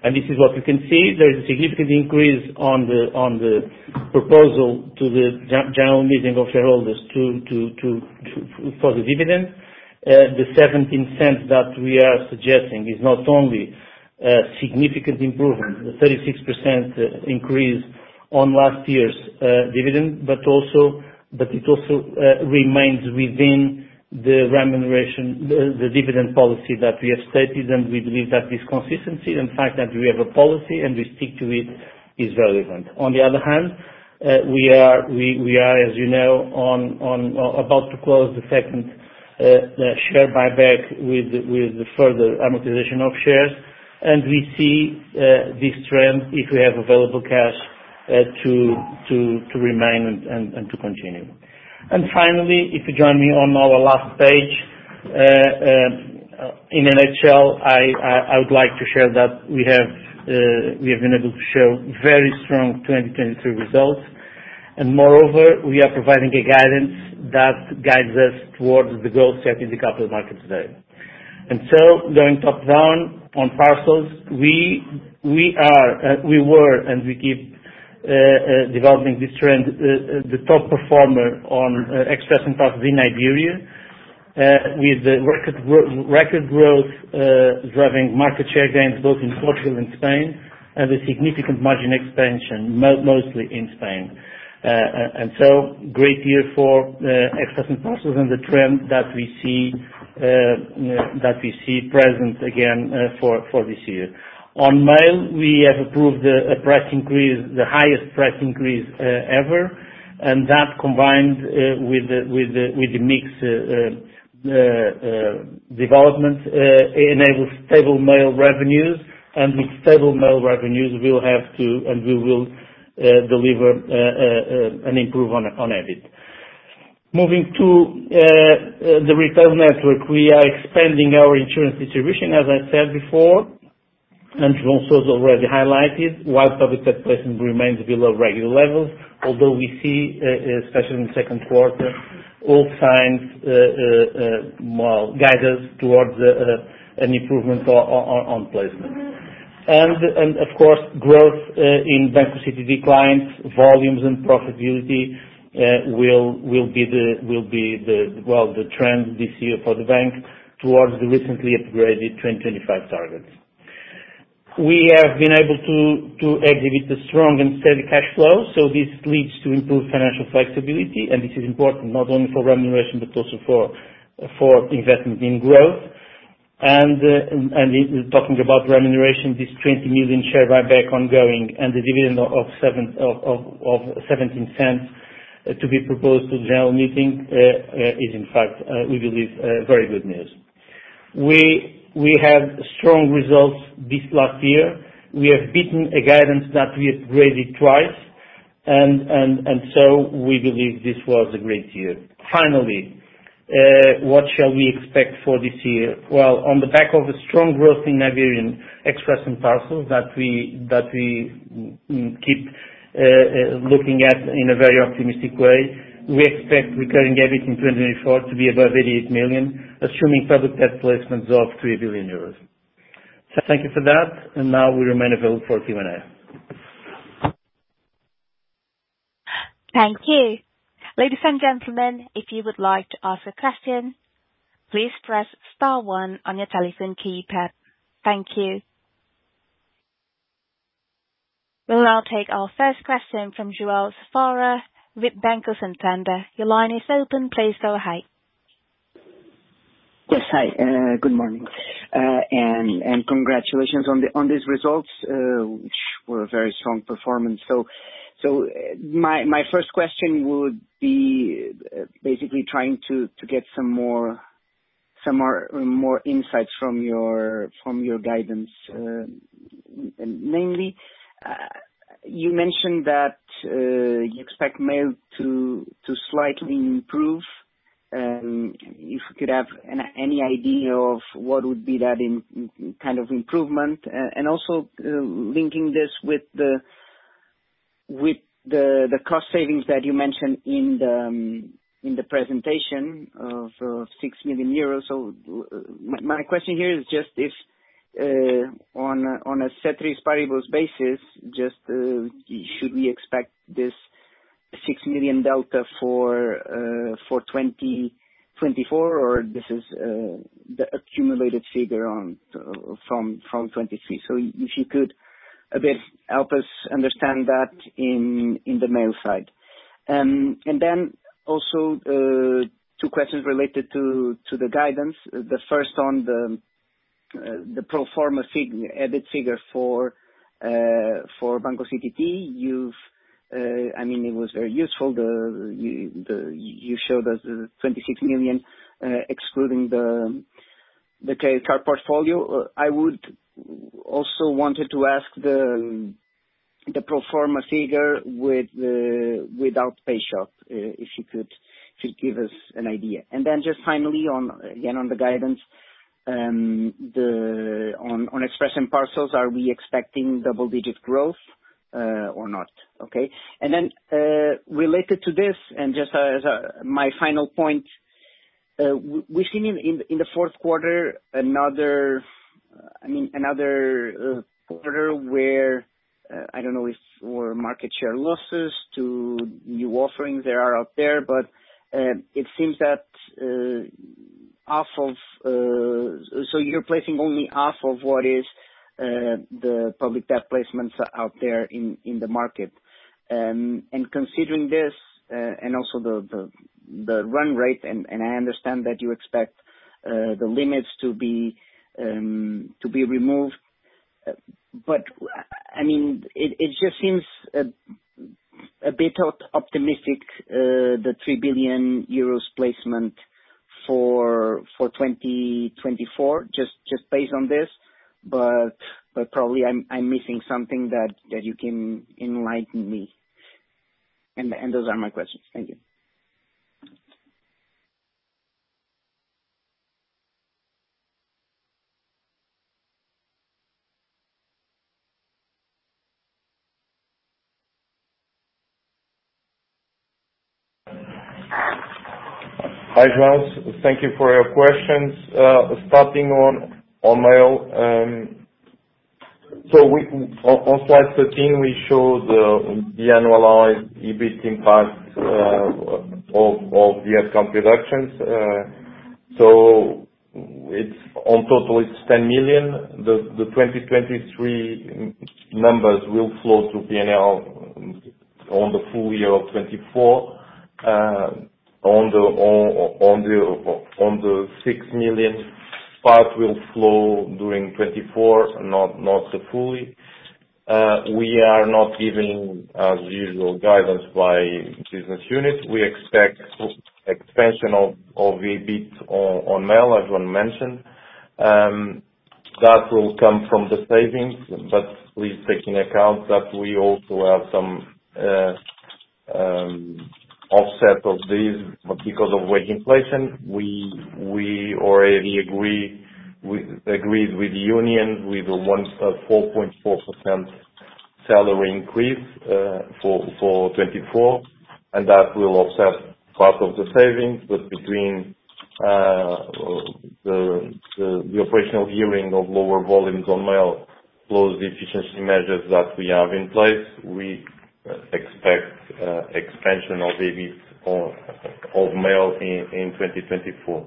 And this is what we can see. There is a significant increase on the on the proposal to the general meeting of shareholders to to to, to for the dividend. Uh, the seventeen cents that we are suggesting is not only a significant improvement, the thirty-six percent increase on last year's uh, dividend, but also but it also uh, remains within the remuneration, the, the dividend policy that we have stated, and we believe that this consistency and the fact that we have a policy and we stick to it is relevant. On the other hand, uh, we are, we, we are, as you know, on, on, on about to close the second uh, the share buyback with, with the further amortization of shares, and we see uh, this trend, if we have available cash, uh, to, to, to remain and, and, and to continue. And finally, if you join me on our last page, uh, uh, in a nutshell, I, I, I would like to share that we have uh, we have been able to show very strong twenty twenty-three results, and moreover, we are providing a guidance that guides us towards the goals set in the capital market today. And so, going top down on parcels, we we are uh, we were and we keep Uh, uh, developing this trend, uh, uh, the top performer on uh, Express and Parcels in Iberia, uh, with the record, gro- record growth uh, driving market share gains both in Portugal and Spain, and a significant margin expansion, mo- mostly in Spain. Uh, and so, great year for uh, Express and Parcels, and the trend that we see uh, that we see present again uh, for for this year. On mail, we have approved a, a price increase, the highest price increase uh, ever, and that combined uh, with the, with the, with the mix uh, uh, uh, development uh, enables stable mail revenues, and with stable mail revenues, we'll have to and we will uh, deliver uh, uh, an improvement on, on EBIT. Moving to uh, uh, the retail network, we are expanding our insurance distribution, as I said before. And João Sousa already highlighted, while public debt placement remains below regular levels, although we see, uh, especially in the second quarter, all signs uh, uh, uh, well, guide us towards uh, uh, an improvement on, on, on placement. And, and of course, growth uh, in Banco C T D clients, volumes and profitability uh, will will be the will be the well the trend this year for the bank towards the recently upgraded twenty twenty-five targets. We have been able to, to exhibit a strong and steady cash flow, so this leads to improved financial flexibility, and this is important not only for remuneration but also for, for investment in growth. And, uh, and in, talking about remuneration, this twenty million share buyback ongoing and the dividend of, seven, of, of, of seventeen cents uh, to be proposed to the general meeting uh, uh, is in fact, uh, we believe, uh, very good news. We We had strong results this last year. We have beaten a guidance that we upgraded twice, and, and, and so we believe this was a great year. Finally, uh, what shall we expect for this year? Well, on the back of a strong growth in Iberian Express and Parcels that we, that we keep uh, uh, looking at in a very optimistic way, we expect recurring EBIT in twenty twenty-four to be above eighty-eight million, assuming public debt placements of three billion euros. So thank you for that, and now we remain available for Q and A. Thank you. Ladies and gentlemen, if you would like to ask a question, please press star one on your telephone keypad. Thank you. We'll now take our first question from João Safara with Banco Santander. Your line is open. Please go ahead. Yes, hi. Uh, good morning, uh, and and congratulations on the on these results, uh, which were a very strong performance. So, so my my first question would be uh, basically trying to, to get some more some more more insights from your from your guidance, uh, namely. Uh, You mentioned that uh, you expect mail to to slightly improve. Um, if you could have an, any idea of what would be that in, in kind of improvement, uh, and also uh, linking this with the with the the cost savings that you mentioned in the um, in the presentation of uh, six million euros. So uh, my, my question here is just if uh, on a, on a ceteris paribus basis, just uh, should we expect this six million delta for uh, for twenty twenty-four, or this is uh, the accumulated figure on uh, from from twenty-three? So if you could a bit help us understand that in in the mail side, um, and then also uh, two questions related to to the guidance. The first on the uh, the pro forma figure, EBIT figure for uh, for Banco C T T. You've Uh, I mean, it was very useful. The you, the, you showed us the twenty-six million, uh, excluding the the credit card portfolio. Uh, I would also wanted to ask the the pro forma figure with the without PayShop, uh, if you could if you give us an idea. And then just finally on again on the guidance, um, the on on Express and Parcels, are we expecting double digit growth? Uh, or not, okay? And then uh, related to this, and just as a, my final point, uh, we've seen in, in, in the fourth quarter another, uh, I mean, another uh, quarter where, uh, I don't know if were market share losses to new offerings there are out there, but uh, it seems that uh, half of, uh, so you're placing only half of what is Uh, the public debt placements out there in, in the market. Um, and considering this, uh, and also the, the, the run rate, and, and I understand that you expect uh, the limits to be um, to be removed, uh, but I mean, it, it just seems a, a bit optimistic, uh, the three billion euros placement for for twenty twenty-four, just just based on this. But but probably I'm I'm missing something that, that you can enlighten me. And and those are my questions. Thank you. Hi, João. Thank you for your questions. Uh, starting on on mail. Um, So we, on, on slide thirteen, we show the, the annualized EBIT impact uh, of, of the headcount reductions. Uh, so it's on total it's ten million. The, the twenty twenty-three numbers will flow through P and L on the full year of twenty-four. Uh, on the on, on the on the six million. Part will flow during twenty-four, not not the fully. Uh, we are not giving, as usual, guidance by business unit. We expect expansion of of EBIT on, on mail, as one mentioned. Um, that will come from the savings, but please take into account that we also have some uh, um, offset of these, but because of wage inflation, we we already agree we agreed with the unions with a one four point four percent salary increase uh, for for twenty-four, and that will offset part of the savings. But between uh, the, the the operational gearing of lower volumes on mail plus the efficiency measures that we have in place, we expect uh, expansion of EBIT of, of mail in, in twenty twenty-four.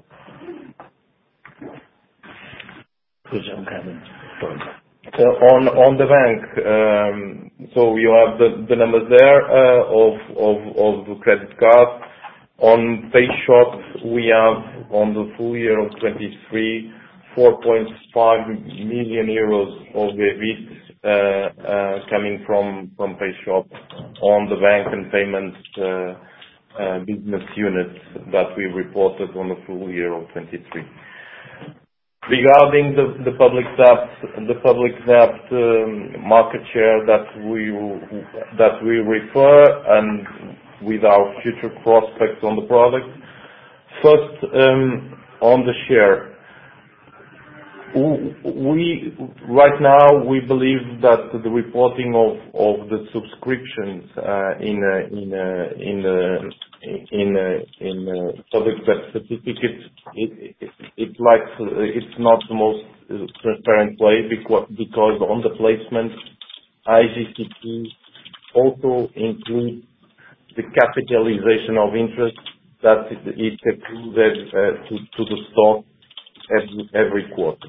So on on the bank, um, so you have the, the numbers there uh, of of of the credit card. On PayShop, we have on the full year of twenty-three, four point five million euros of EBIT Uh, uh, coming from from PayShop on the bank and payments uh, uh, business unit that we reported on the full year of twenty-three. Regarding the the public debt, the public debt um, market share that we that we refer, and with our future prospects on the product. First, um, on the share. We right now we believe that the reporting of of the subscriptions uh, in uh, in uh, in uh, in uh, in uh, public debt certificates it, it, it's like uh, it's not the most uh, transparent way because because on the placement I G C P also includes the capitalization of interest that it accrues uh, to to the stock every every quarter.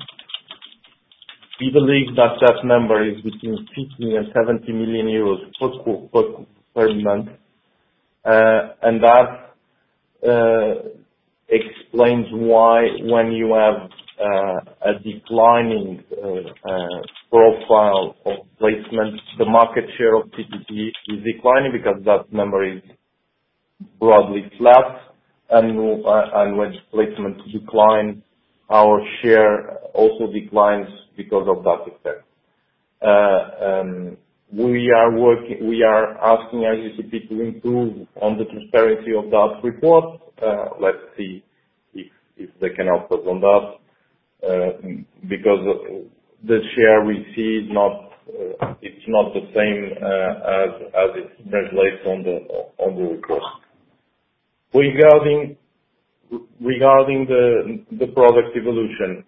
We believe that that number is between fifty and seventy million euros per per per month. Uh, and That uh, explains why when you have uh, a declining uh, uh, profile of placements, the market share of C T T is declining because that number is broadly flat. and uh, and When placements decline, our share also declines because of that effect. Uh, um, we are working, we are asking I G C P to improve on the transparency of that report. Uh, let's see if, if they can help us on that, uh, because the share we see is not, uh, it's not the same uh, as as it translates on the on the report. Regarding regarding the the product evolution.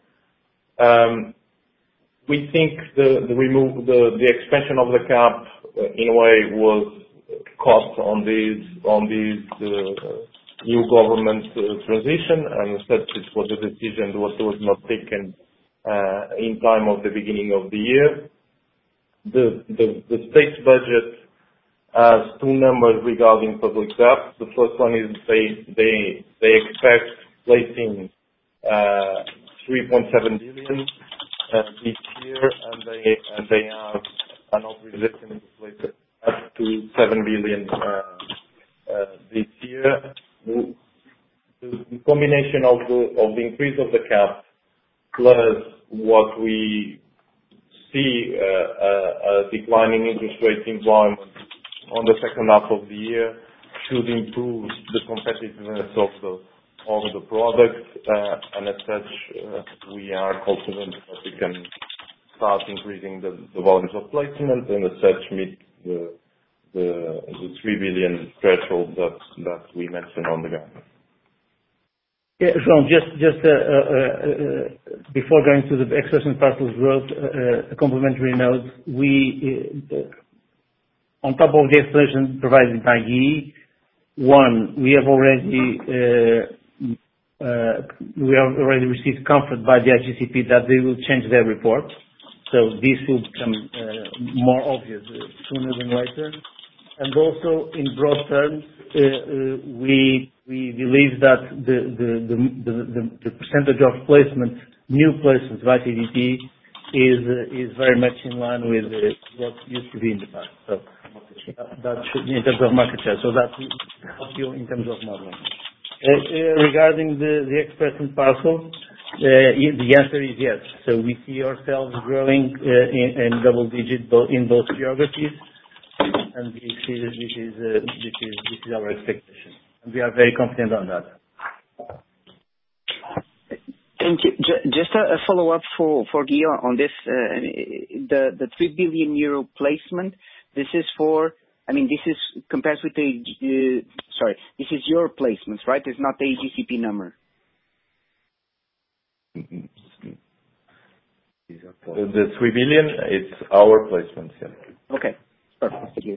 Um, we think the the remove the the expansion of the cap uh, in a way was cost on these on these uh, new government uh, transition, and such it was a decision that was not taken uh, in time of the beginning of the year. The the the state budget has two numbers regarding public debt. The first one is they they they expect placing uh, three point seven billion uh, this year, and they and they have an authorization to place up to seven billion uh, uh, this year. The, the combination of the of the increase of the cap plus what we see uh, a, a declining interest rate environment on the second half of the year should improve the competitiveness of the of the product, uh, and as such, uh, we are confident that we can start increasing the, the volumes of placement, and as such meet the the, the three billion threshold that that we mentioned on the guidance. Yeah, João, just just uh, uh, uh, before going to the Express and Parcels growth, uh, a complementary note. We uh, on top of the explanation provided by Guy, one, we have already uh, uh, we have already received comfort by the I G C P that they will change their report, so this will become uh, more obvious uh, sooner than later. And also, in broad terms, uh, uh, we we believe that the the the, the, the, the percentage of placements, new placements by C D T, is uh, is very much in line with uh, what used to be in the past. So that should be in terms of market share. So that will help you in terms of modeling. Uh, uh, regarding the, the Express and Parcel, uh, the answer is yes. So we see ourselves growing uh, in, in double digit bo- in both geographies, and this is this is uh, this is this is our expectation, and we are very confident on that. Thank you. Just a follow-up for for Guillaume on this. Uh, the the three billion euro placement. This is for. I mean, this is compared with the. Uh, sorry, this is your placements, right? It's not the A G C P number. The three billion, it's our placements. Yeah. Okay. Perfect. Thank you.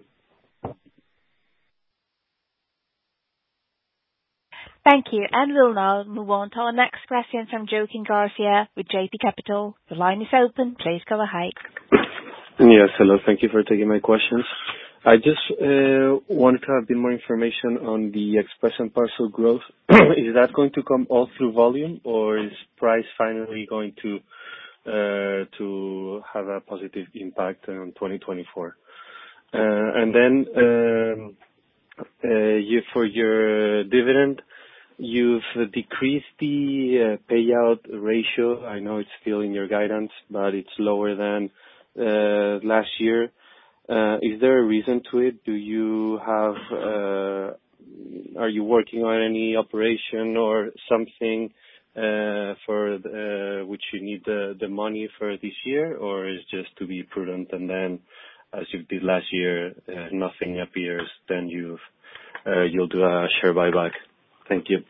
Thank you. And we'll now move on to our next question from Joaquin Garcia with J P Capital. The line is open. Please go ahead. Yes, hello. Thank you for taking my questions. I just uh, wanted to have a bit more information on the Express and Parcel growth. Is that going to come all through volume, or is price finally going to uh, to have a positive impact on twenty twenty-four? Uh, and then um, uh, you, for your dividend, you've decreased the uh, payout ratio. I know it's still in your guidance, but it's lower than uh, last year. Uh, is there a reason to it? Do you have, uh, are you working on any operation or something uh, for uh, which you need the the money for this year, or is just to be prudent and then, as you did last year, uh, nothing appears, then you've uh, you'll do a share buyback? Thank you.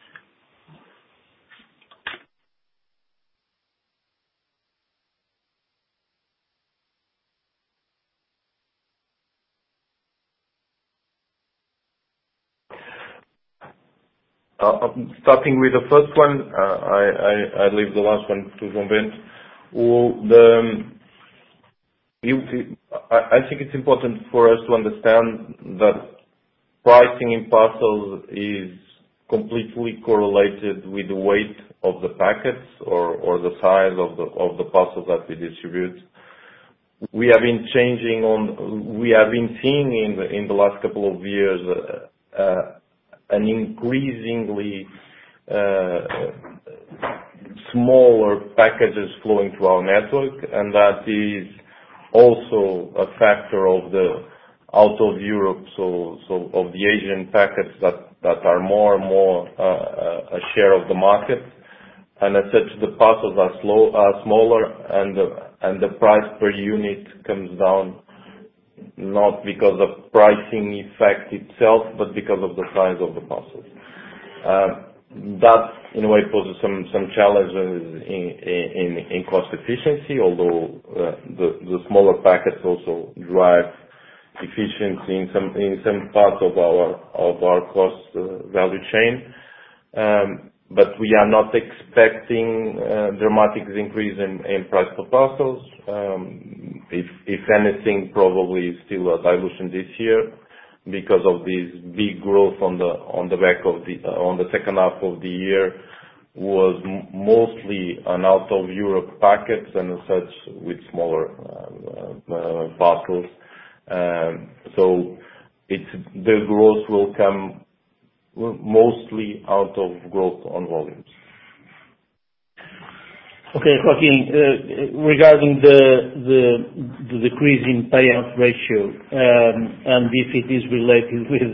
Uh, Starting with the first one, uh, I I I leave the last one to João Bento. Well, the, you- I I think it's important for us to understand that pricing in parcels is completely correlated with the weight of the packets or or the size of the of the parcels that we distribute. We have been changing on. We have been seeing in the in the last couple of years uh, uh, an increasingly uh, smaller packages flowing through our network, and that is also a factor of the out of Europe, so so of the Asian packets that that are more and more uh, a share of the market. And as such, the parcels are slow, are smaller, and the and the price per unit comes down, not because of pricing effect itself, but because of the size of the parcels. Uh, that, in a way, poses some some challenges in in, in cost efficiency, although uh, the the smaller packets also drive efficiency in some in some parts of our of our cost uh, value chain. Um, But we are not expecting uh, dramatic increase in in price per parcels. Um, If if anything, probably still a dilution this year because of this big growth on the on the back of the uh, on the second half of the year was m- mostly an out of Europe packets and as such with smaller uh, uh, parcels. Um, So it's the growth will come mostly out of growth on volumes. Okay, Joaquin, uh, regarding the the the decrease in payout ratio, um, and if it is related with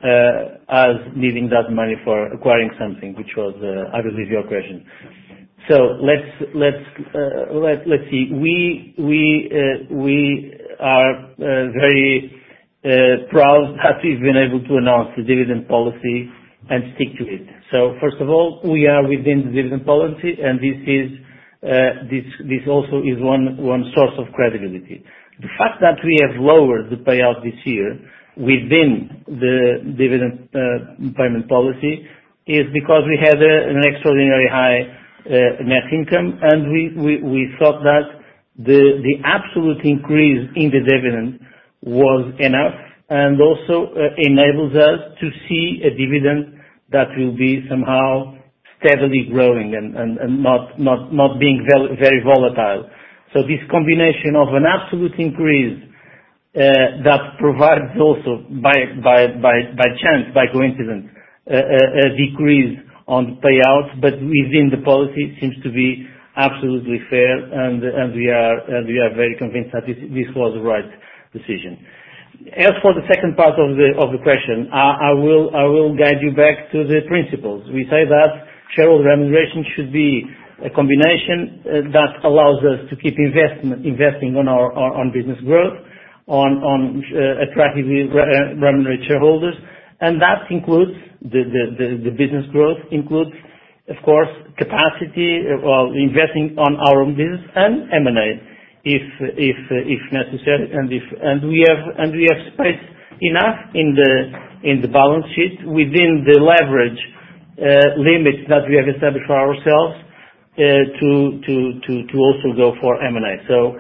uh, us needing that money for acquiring something, which was, uh, I believe, your question. So let's let's uh, let let's see. We we uh, we are uh, very uh, proud that we've been able to announce the dividend policy and stick to it. So first of all, we are within the dividend policy, and this is uh, this this also is one one source of credibility. The fact that we have lowered the payout this year within the dividend uh, payment policy is because we had a, an extraordinary high uh, net income, and we, we, we thought that the the absolute increase in the dividend was enough, and also uh, enables us to see a dividend that will be somehow steadily growing and, and, and not, not, not being very, very volatile. So this combination of an absolute increase uh, that provides also by, by, by, by chance, by coincidence, uh, a, a decrease on the payout, but within the policy seems to be absolutely fair, and, and we are, and we are very convinced that this, this was the right decision. As for the second part of the of the question, I, I will I will guide you back to the principles. We say that shareholder remuneration should be a combination uh, that allows us to keep investment investing on our, our on business growth, on on uh, attractively re- remunerate shareholders, and that includes the, the the the business growth includes, of course, capacity, uh, well, investing on our own business and M and A. If if if necessary, and if and we have and we have space enough in the in the balance sheet within the leverage uh, limits that we have established for ourselves uh, to to to to also go for M and A. So uh,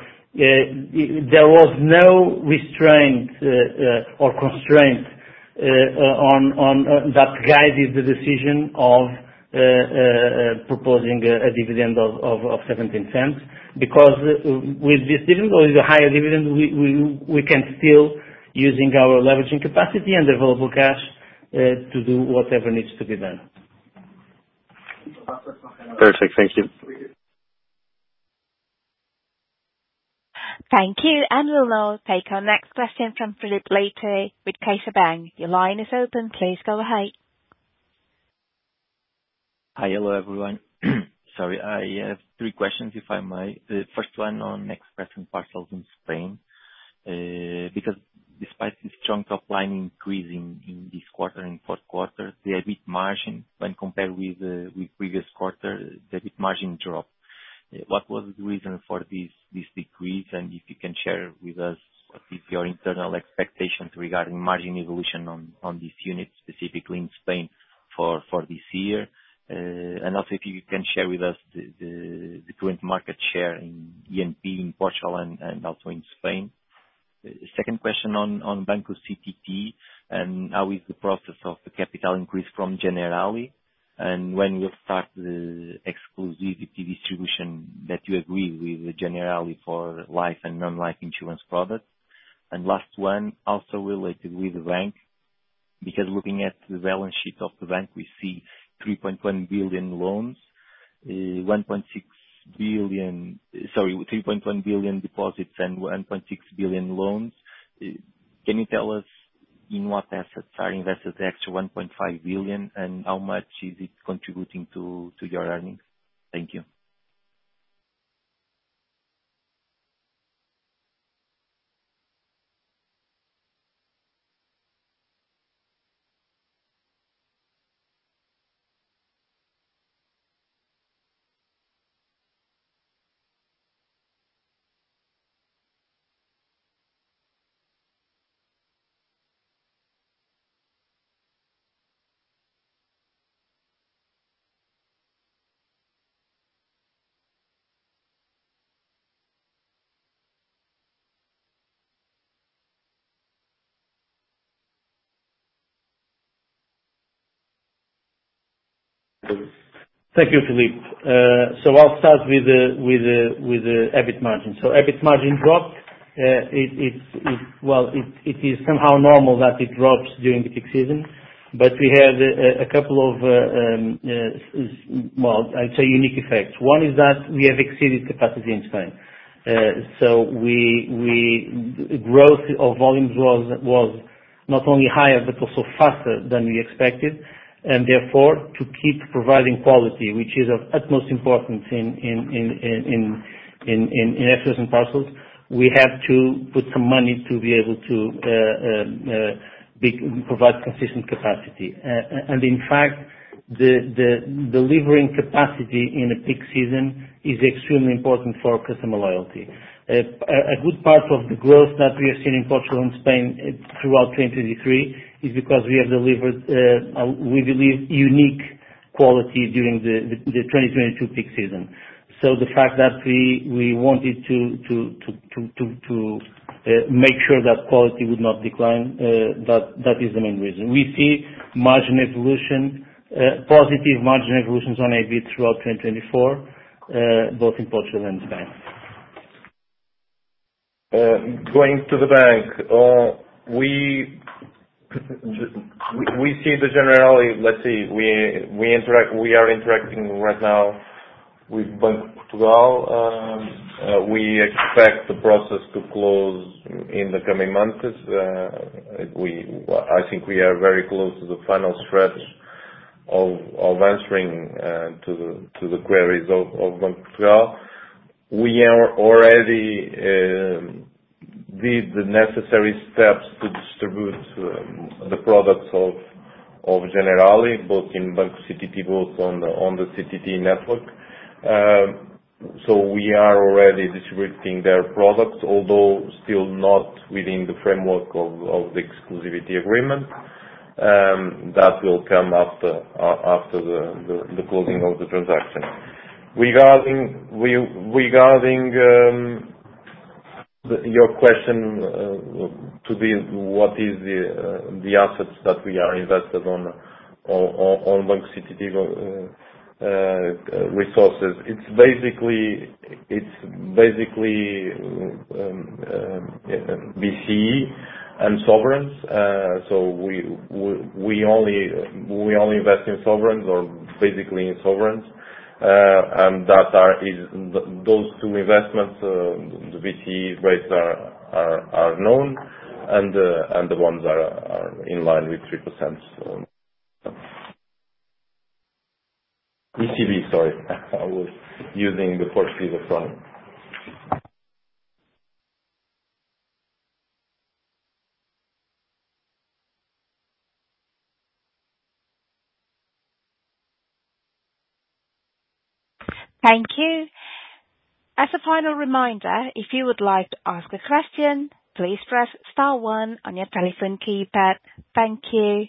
there was no restraint uh, uh, or constraint uh, on on uh, that guided the decision of uh, uh, proposing a, a dividend of, of, of seventeen cents. Because uh, with this dividend or with a higher dividend, we, we, we can still, using our leveraging capacity and available cash, uh, to do whatever needs to be done. Perfect. Thank you. Thank you. And we'll now take our next question from Philip Leite with CaixaBank. Your line is open. Please go ahead. Hi. Hello, everyone. Sorry, I have three questions, if I may. The first one on Express and Parcels in Spain. Because despite the strong top line increase in this quarter, in fourth quarter, the EBIT margin, when compared with previous quarter, the EBIT margin dropped. What was the reason for this decrease? And if you can share with us what is your internal expectations regarding margin evolution on this unit, specifically in Spain for this year? And also if you can share with us the current market share in E and P in Portugal and also in Spain. Second question on Banco C T T, and how is the process of the capital increase from Generali, and when will start the exclusivity distribution that you agree with Generali for life and non-life insurance products? And last one, also related with the bank, because looking at the balance sheet of the bank, we see three point one billion loans, one point six billion, sorry, three point one billion deposits and one point six billion loans. Can you tell us in what assets are invested the extra one point five billion, and how much is it contributing to your earnings? Thank you. Thank you, Philippe. So I'll start with the EBIT margin. So EBIT margin dropped. Well, it is somehow normal that it drops during the peak season, but we had a couple of, well, I'd say unique effects. One is that we have exceeded capacity in Spain. So we growth of volumes was not only higher, but also faster than we expected. And therefore, to keep providing quality, which is of utmost importance in Express and Parcels, we have to put some money to be able to provide consistent capacity. And in fact, the delivering capacity in a peak season is extremely important for customer loyalty. A good part of the growth that we have seen in Portugal and Spain throughout twenty twenty-three is because we have delivered, we believe, unique quality during the twenty twenty-two peak season. So the fact that we wanted to make sure that quality would not decline, that is the main reason. We see margin evolution, positive margin evolutions on EBIT throughout twenty twenty-four, both in Portugal and Spain. Going to the bank, we we see the Generali, let's see, we we interact, we are interacting right now with Banco Portugal. Um, we expect the process to close in the coming months. Uh, we, I think we are very close to the final stretch of of answering uh, to the to the queries of, of Banco Portugal. We are already um, did the necessary steps to distribute um, the products of of Generali, both in Banco C T T, both on the on the C T T network. Um, so we are already distributing their products, although still not within the framework of, of the exclusivity agreement. Um, that will come after uh, after the, the, the closing of the transaction. Regarding we, regarding um, the, your question uh, to the what is the uh, the assets that we are invested on on, on Banco C T T uh, uh, resources, it's basically it's basically um, um, B C E and sovereigns. Uh, so we, we we only we only invest in sovereigns, or basically in sovereigns. Uh, and that are is those two investments, uh, the B C E rates are are, are known, and uh, and the bonds are are in line with three percent. So, E C B, sorry. I was using the Portuguese acronym. Thank you. As a final reminder, if you would like to ask a question, please press star one on your telephone keypad. Thank you.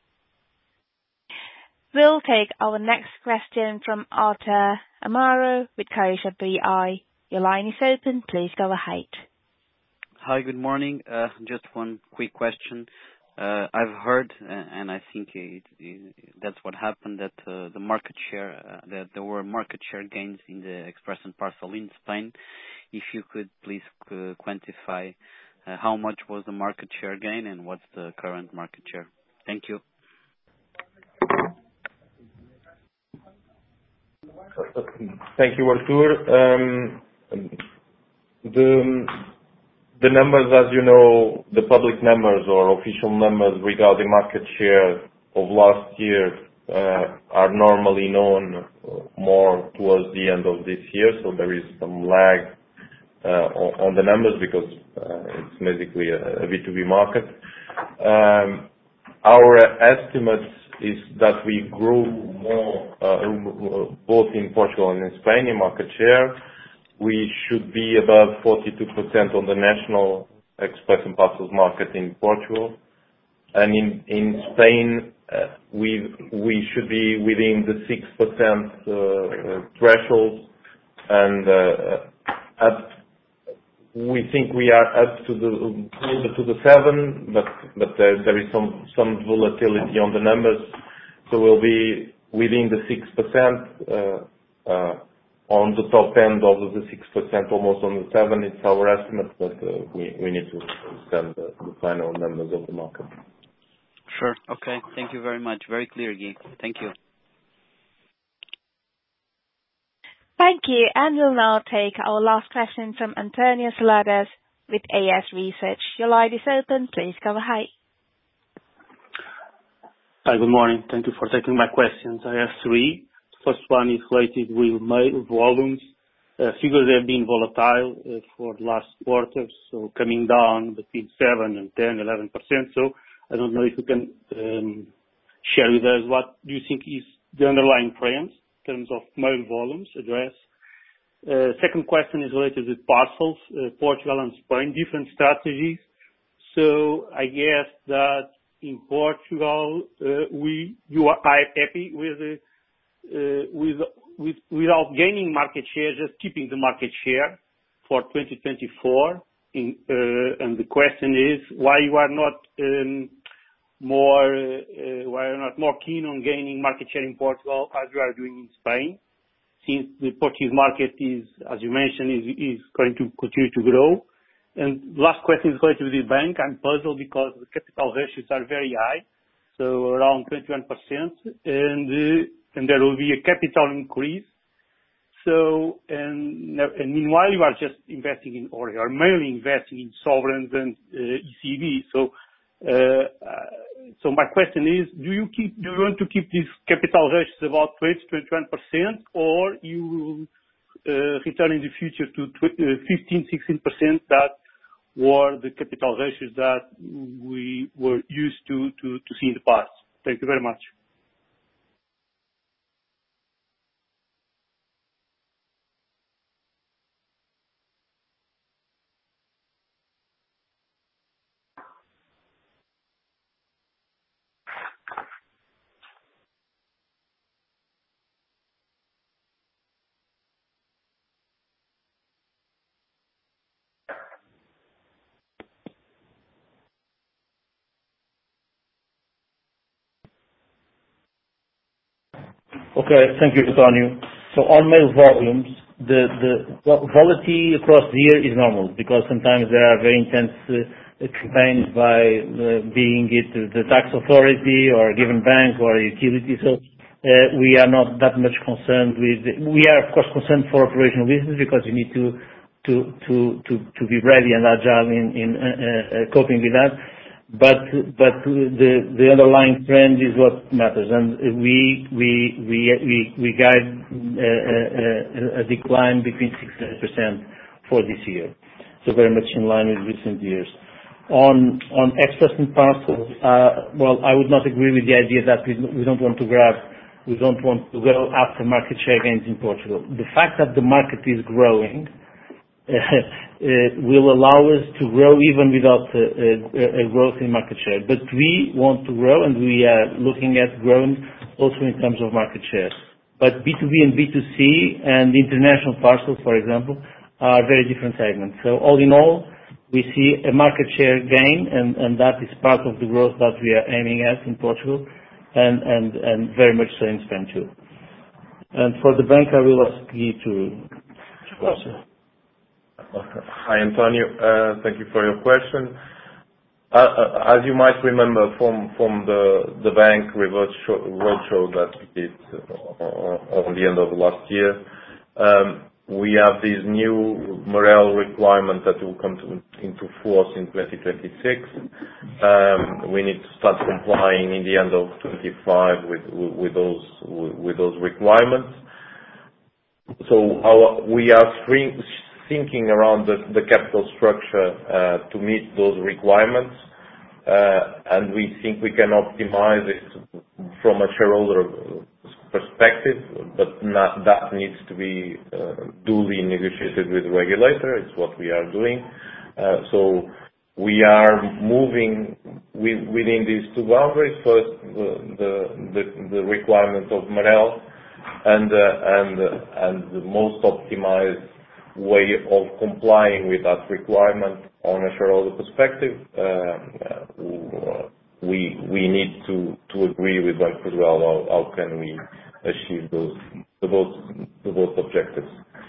We'll take our next question from Arthur Amaro with Kaiser B I. Your line is open. Please go ahead. Hi, good morning. Uh, just one quick question. Uh, I've heard, uh, and I think it, it, that's what happened, that uh, the market share, uh, that there were market share gains in the Express and Parcel in Spain. If you could please uh, quantify uh, how much was the market share gain and what's the current market share. Thank you. Thank you, Arthur. Um, the The numbers, as you know, the public numbers or official numbers regarding market share of last year uh, are normally known more towards the end of this year, so there is some lag uh, on the numbers because uh, it's basically a B two B market. Um, our estimate is that we grew more uh, both in Portugal and in Spain in market share. We should be above forty-two percent on the national Express and Parcels market in Portugal. And in, in Spain, uh, we, we should be within the six percent uh, threshold. And uh, up, we think we are up to the, closer to the seven, but, but there, there is some, some volatility on the numbers. So we'll be within the six percent, uh, uh, on the top end of the six percent, almost on the seven, it's our estimate, but uh, we, we need to understand the, the final numbers of the market. Sure. Okay. Thank you very much. Very clear, Guy. Thank you. Thank you. And we'll now take our last question from Antonio Salades with A S Research. Your line is open. Please go ahead. Hi, good morning. Thank you for taking my questions. I have three. First one is related with mail volumes. Uh, figures have been volatile uh, for the last quarter, so coming down between seven and ten, eleven percent. So I don't know if you can um, share with us what do you think is the underlying trends in terms of mail volumes address. Uh, second question is related with parcels, uh, Portugal and Spain, different strategies. So I guess that in Portugal, uh, we you are happy with the Uh, with, with, without gaining market share, just keeping the market share for twenty twenty-four. In, uh, and the question is why you are not um, more uh, why you are not more keen on gaining market share in Portugal as you are doing in Spain, since the Portuguese market is, as you mentioned, is, is going to continue to grow. And last question is related to the bank. I'm puzzled because the capital ratios are very high, so around twenty-one percent, and uh, and there will be a capital increase. So, and, and meanwhile, you are just investing in, or you are mainly investing in sovereigns and uh, E C B. So, uh, uh, so my question is, do you keep, do you want to keep these capital ratios about twenty, twenty-one percent, or you will uh, return in the future to fifteen, sixteen percent that were the capital ratios that we were used to, to, to see in the past? Thank you very much. Okay. Thank you, Antonio. So on mail volumes, the the volatility across the year is normal because sometimes there are very intense uh, campaigns by uh, being it the tax authority or a given bank or a utility. So uh, we are not that much concerned with. We are, of course, concerned for operational business because you need to to to to to be ready and agile in in uh, uh, coping with that. but but the the underlying trend is what matters. And we we we we we guide a, a, a decline between six and eight percent for this year, so very much in line with recent years. On on Express and Parcels, uh, well, I would not agree with the idea that we we don't want to grab, we don't want to go after market share gains in Portugal. The fact that the market is growing uh, uh, will allow us to grow even without a, a, a growth in market share. But we want to grow, and we are looking at growing also in terms of market share. But B two B and B two C and international parcels, for example, are very different segments. So all in all, we see a market share gain, and, and that is part of the growth that we are aiming at in Portugal, and, and, and very much so in Spain too. And for the bank, I will ask you to, to answer. Hi, Antonio. Uh, thank you for your question. Uh, uh, as you might remember from from the the bank reverse show, roadshow that we did uh, on the end of last year, um, we have these new MREL requirements that will come to, into force in twenty twenty-six. Um, we need to start complying in the end of twenty-five with, with, with those with, with those requirements. So our, we are thinking around the, the capital structure uh, to meet those requirements, uh, and we think we can optimize it from a shareholder perspective, but not, that needs to be uh, duly negotiated with the regulator. It's what we are doing. Uh, so we are moving with, within these two boundaries. First, the the, the, the requirement of MREL, and uh, and uh, and the most optimized way of complying with that requirement on a shareholder perspective. Uh, we we need to to agree with Banco Portugal how, how can we achieve those the both the both objectives.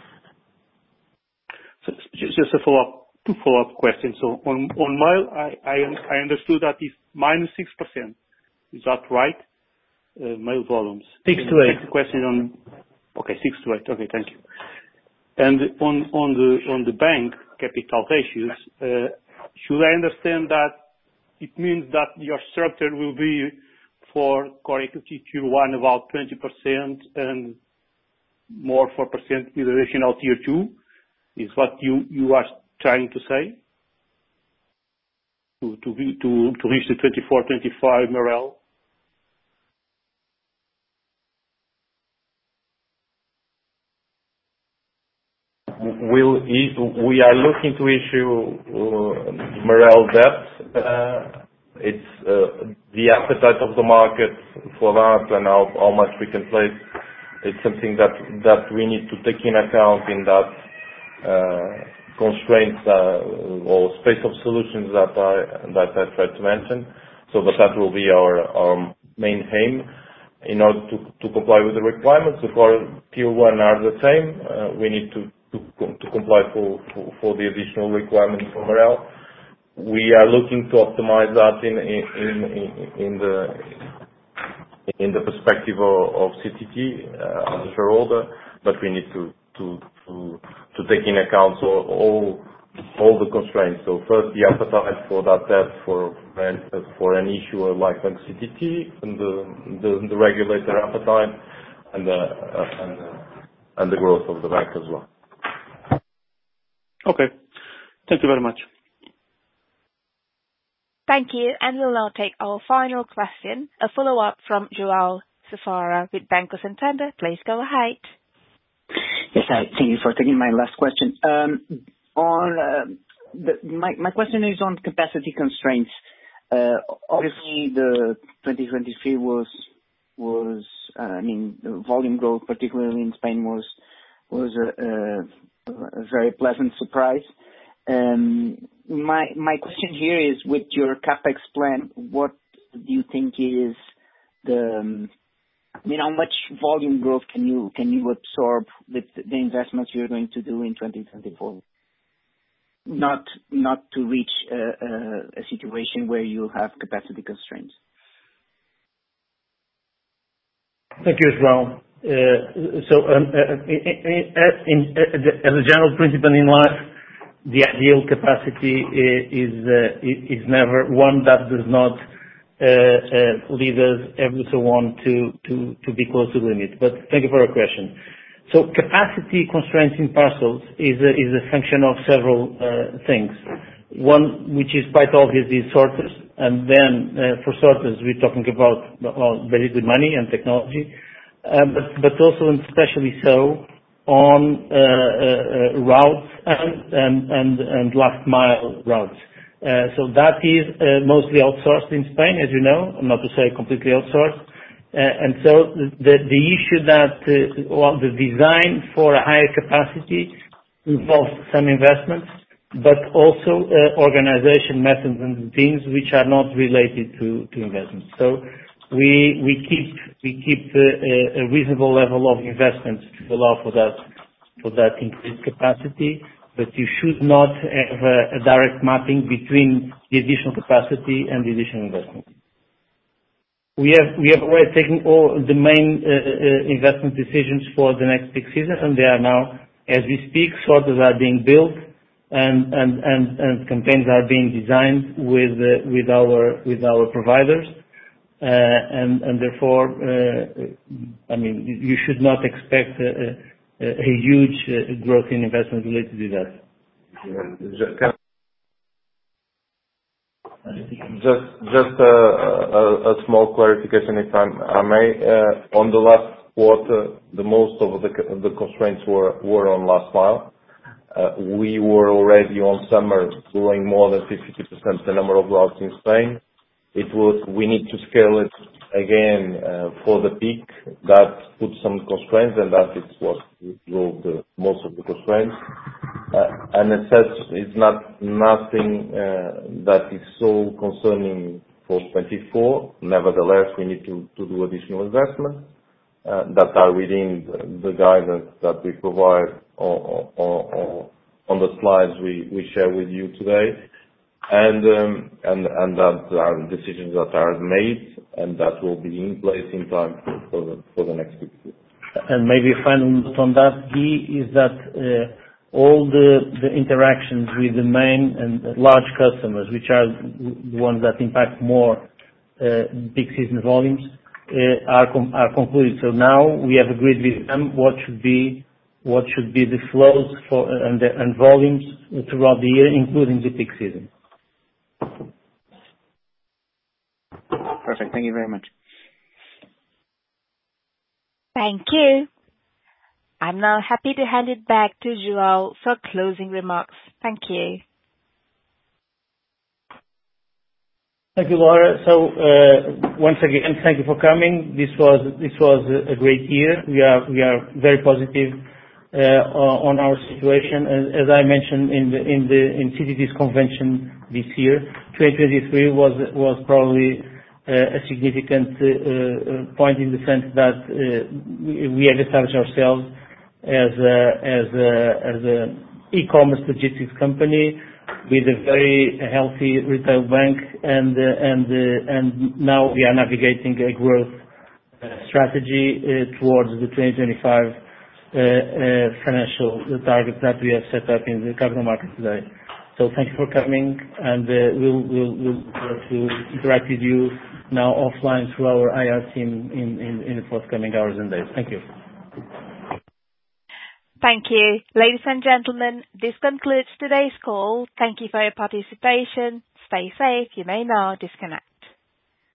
So just a follow-up, two follow-up questions. So on on mail, I I, I understood that it's minus six percent. Is that right? Uh, mail volumes. Six to eight. Second question on. Okay, six to eight. Okay, thank you. And on on the on the bank capital ratios, uh, should I understand that it means that your structure will be for core equity tier one about twenty percent and more four percent with additional tier two? Is what you you are trying to say? To to be to to reach the twenty-four, twenty-five MREL? We'll, we are looking to issue uh, MREL debt. Uh, it's uh, the appetite of the market for that and how, how much we can place. It's something that that we need to take in account in that uh, constraints uh, or space of solutions that I that I tried to mention. So that that will be our our main aim. In order to, to comply with the requirements, the core tier one are the same. Uh, we need to To, to comply for, for, for the additional requirements for MREL. We are looking to optimize that in in in, in the in the perspective of, of C T T uh, as a shareholder, but we need to to to, to take in account all, all all the constraints. So first, the appetite for that debt for for an issuer like Bank C T T, and the the, the regulator appetite, and the uh, and the, and the growth of the bank as well. Okay. Thank you very much. Thank you. And we'll now take our final question, a follow-up from João Safara with Banco Santander. Please go ahead. Yes, I thank you for taking my last question. Um, on uh, the, my my question is on capacity constraints. Uh, obviously, the twenty twenty-three was was uh, I mean the volume growth, particularly in Spain, was was a, a a very pleasant surprise. Um, my my question here is, with your capex plan, what do you think is the, um, I mean, how much volume growth can you can you absorb with the investments you're going to do in twenty twenty-four? Not not to reach a, a, a situation where you have capacity constraints. Thank you, João. Uh, so, um, uh, in, in, in, as a general principle in life, the ideal capacity is uh, is never one that does not uh, uh, lead us ever so on to, to, to be close to the limit. But thank you for your question. So capacity constraints in parcels is a, is a function of several uh, things. One, which is quite obvious, is sorters. And then uh, for sorters, we're talking about, well, very good money and technology, uh, but, but also and especially so on uh, uh, routes and, and, and, and last mile routes. Uh, so that is uh, mostly outsourced in Spain, as you know, not to say completely outsourced. Uh, and so the, the issue that, uh, well, the design for a higher capacity involves some investments, but also uh, organization methods and things which are not related to, to investments. So we we keep we keep uh, a reasonable level of investments to allow for that for that increased capacity, but you should not have a, a direct mapping between the additional capacity and the additional investment. We have we have already taken all the main uh, uh, investment decisions for the next peak season, and they are now, as we speak, sorters are being built. And, and, and, and campaigns are being designed with uh, with our with our providers, uh, and, and therefore, uh, I mean, you should not expect a, a, a huge uh, growth in investment related to that. Just just a, a, a small clarification, if I'm, I may. Uh, on the last quarter, the most of the the constraints were were on last mile. Uh, we were already on summer growing more than fifty percent the number of routes in Spain. It was, we need to scale it again uh, for the peak. That put some constraints, and that is what drove the most of the constraints. Uh, and as such, it's not nothing uh, that is so concerning for twenty-four. Nevertheless, we need to, to do additional investments uh, that are within the, the guidance that we provide on, on, on the slides we, we share with you today. And, um, and, and that are decisions that are made and that will be in place in time for, for the, for the next week. And maybe a final note on that, Guy, is that uh, all the, the interactions with the main and large customers, which are the ones that impact more uh, peak season volumes, uh, are, com- are concluded. So now we have agreed with them what should be what should be the flows for and, the, and volumes throughout the year, including the peak season. Perfect. Thank you very much. Thank you. I'm now happy to hand it back to João for closing remarks. Thank you. Thank you, Laura. So uh, once again, thank you for coming. This was this was a great year. We are we are very positive uh, on our situation. As, as I mentioned in the in the in C T T's convention this year, twenty twenty-three was was probably uh, a significant uh, uh, point in the sense that uh, we, we have established ourselves as a as a as a e-commerce logistics company with a very healthy retail bank, and uh, and uh, and now we are navigating a growth uh, strategy uh, towards the twenty twenty-five uh, uh, financial targets that we have set up in the capital market today. So thank you for coming, and uh, we'll we'll we'll try to interact with you now offline through our I R team in, in, in the forthcoming hours and days. Thank you. Thank you. Ladies and gentlemen, this concludes today's call. Thank you for your participation. Stay safe. You may now disconnect.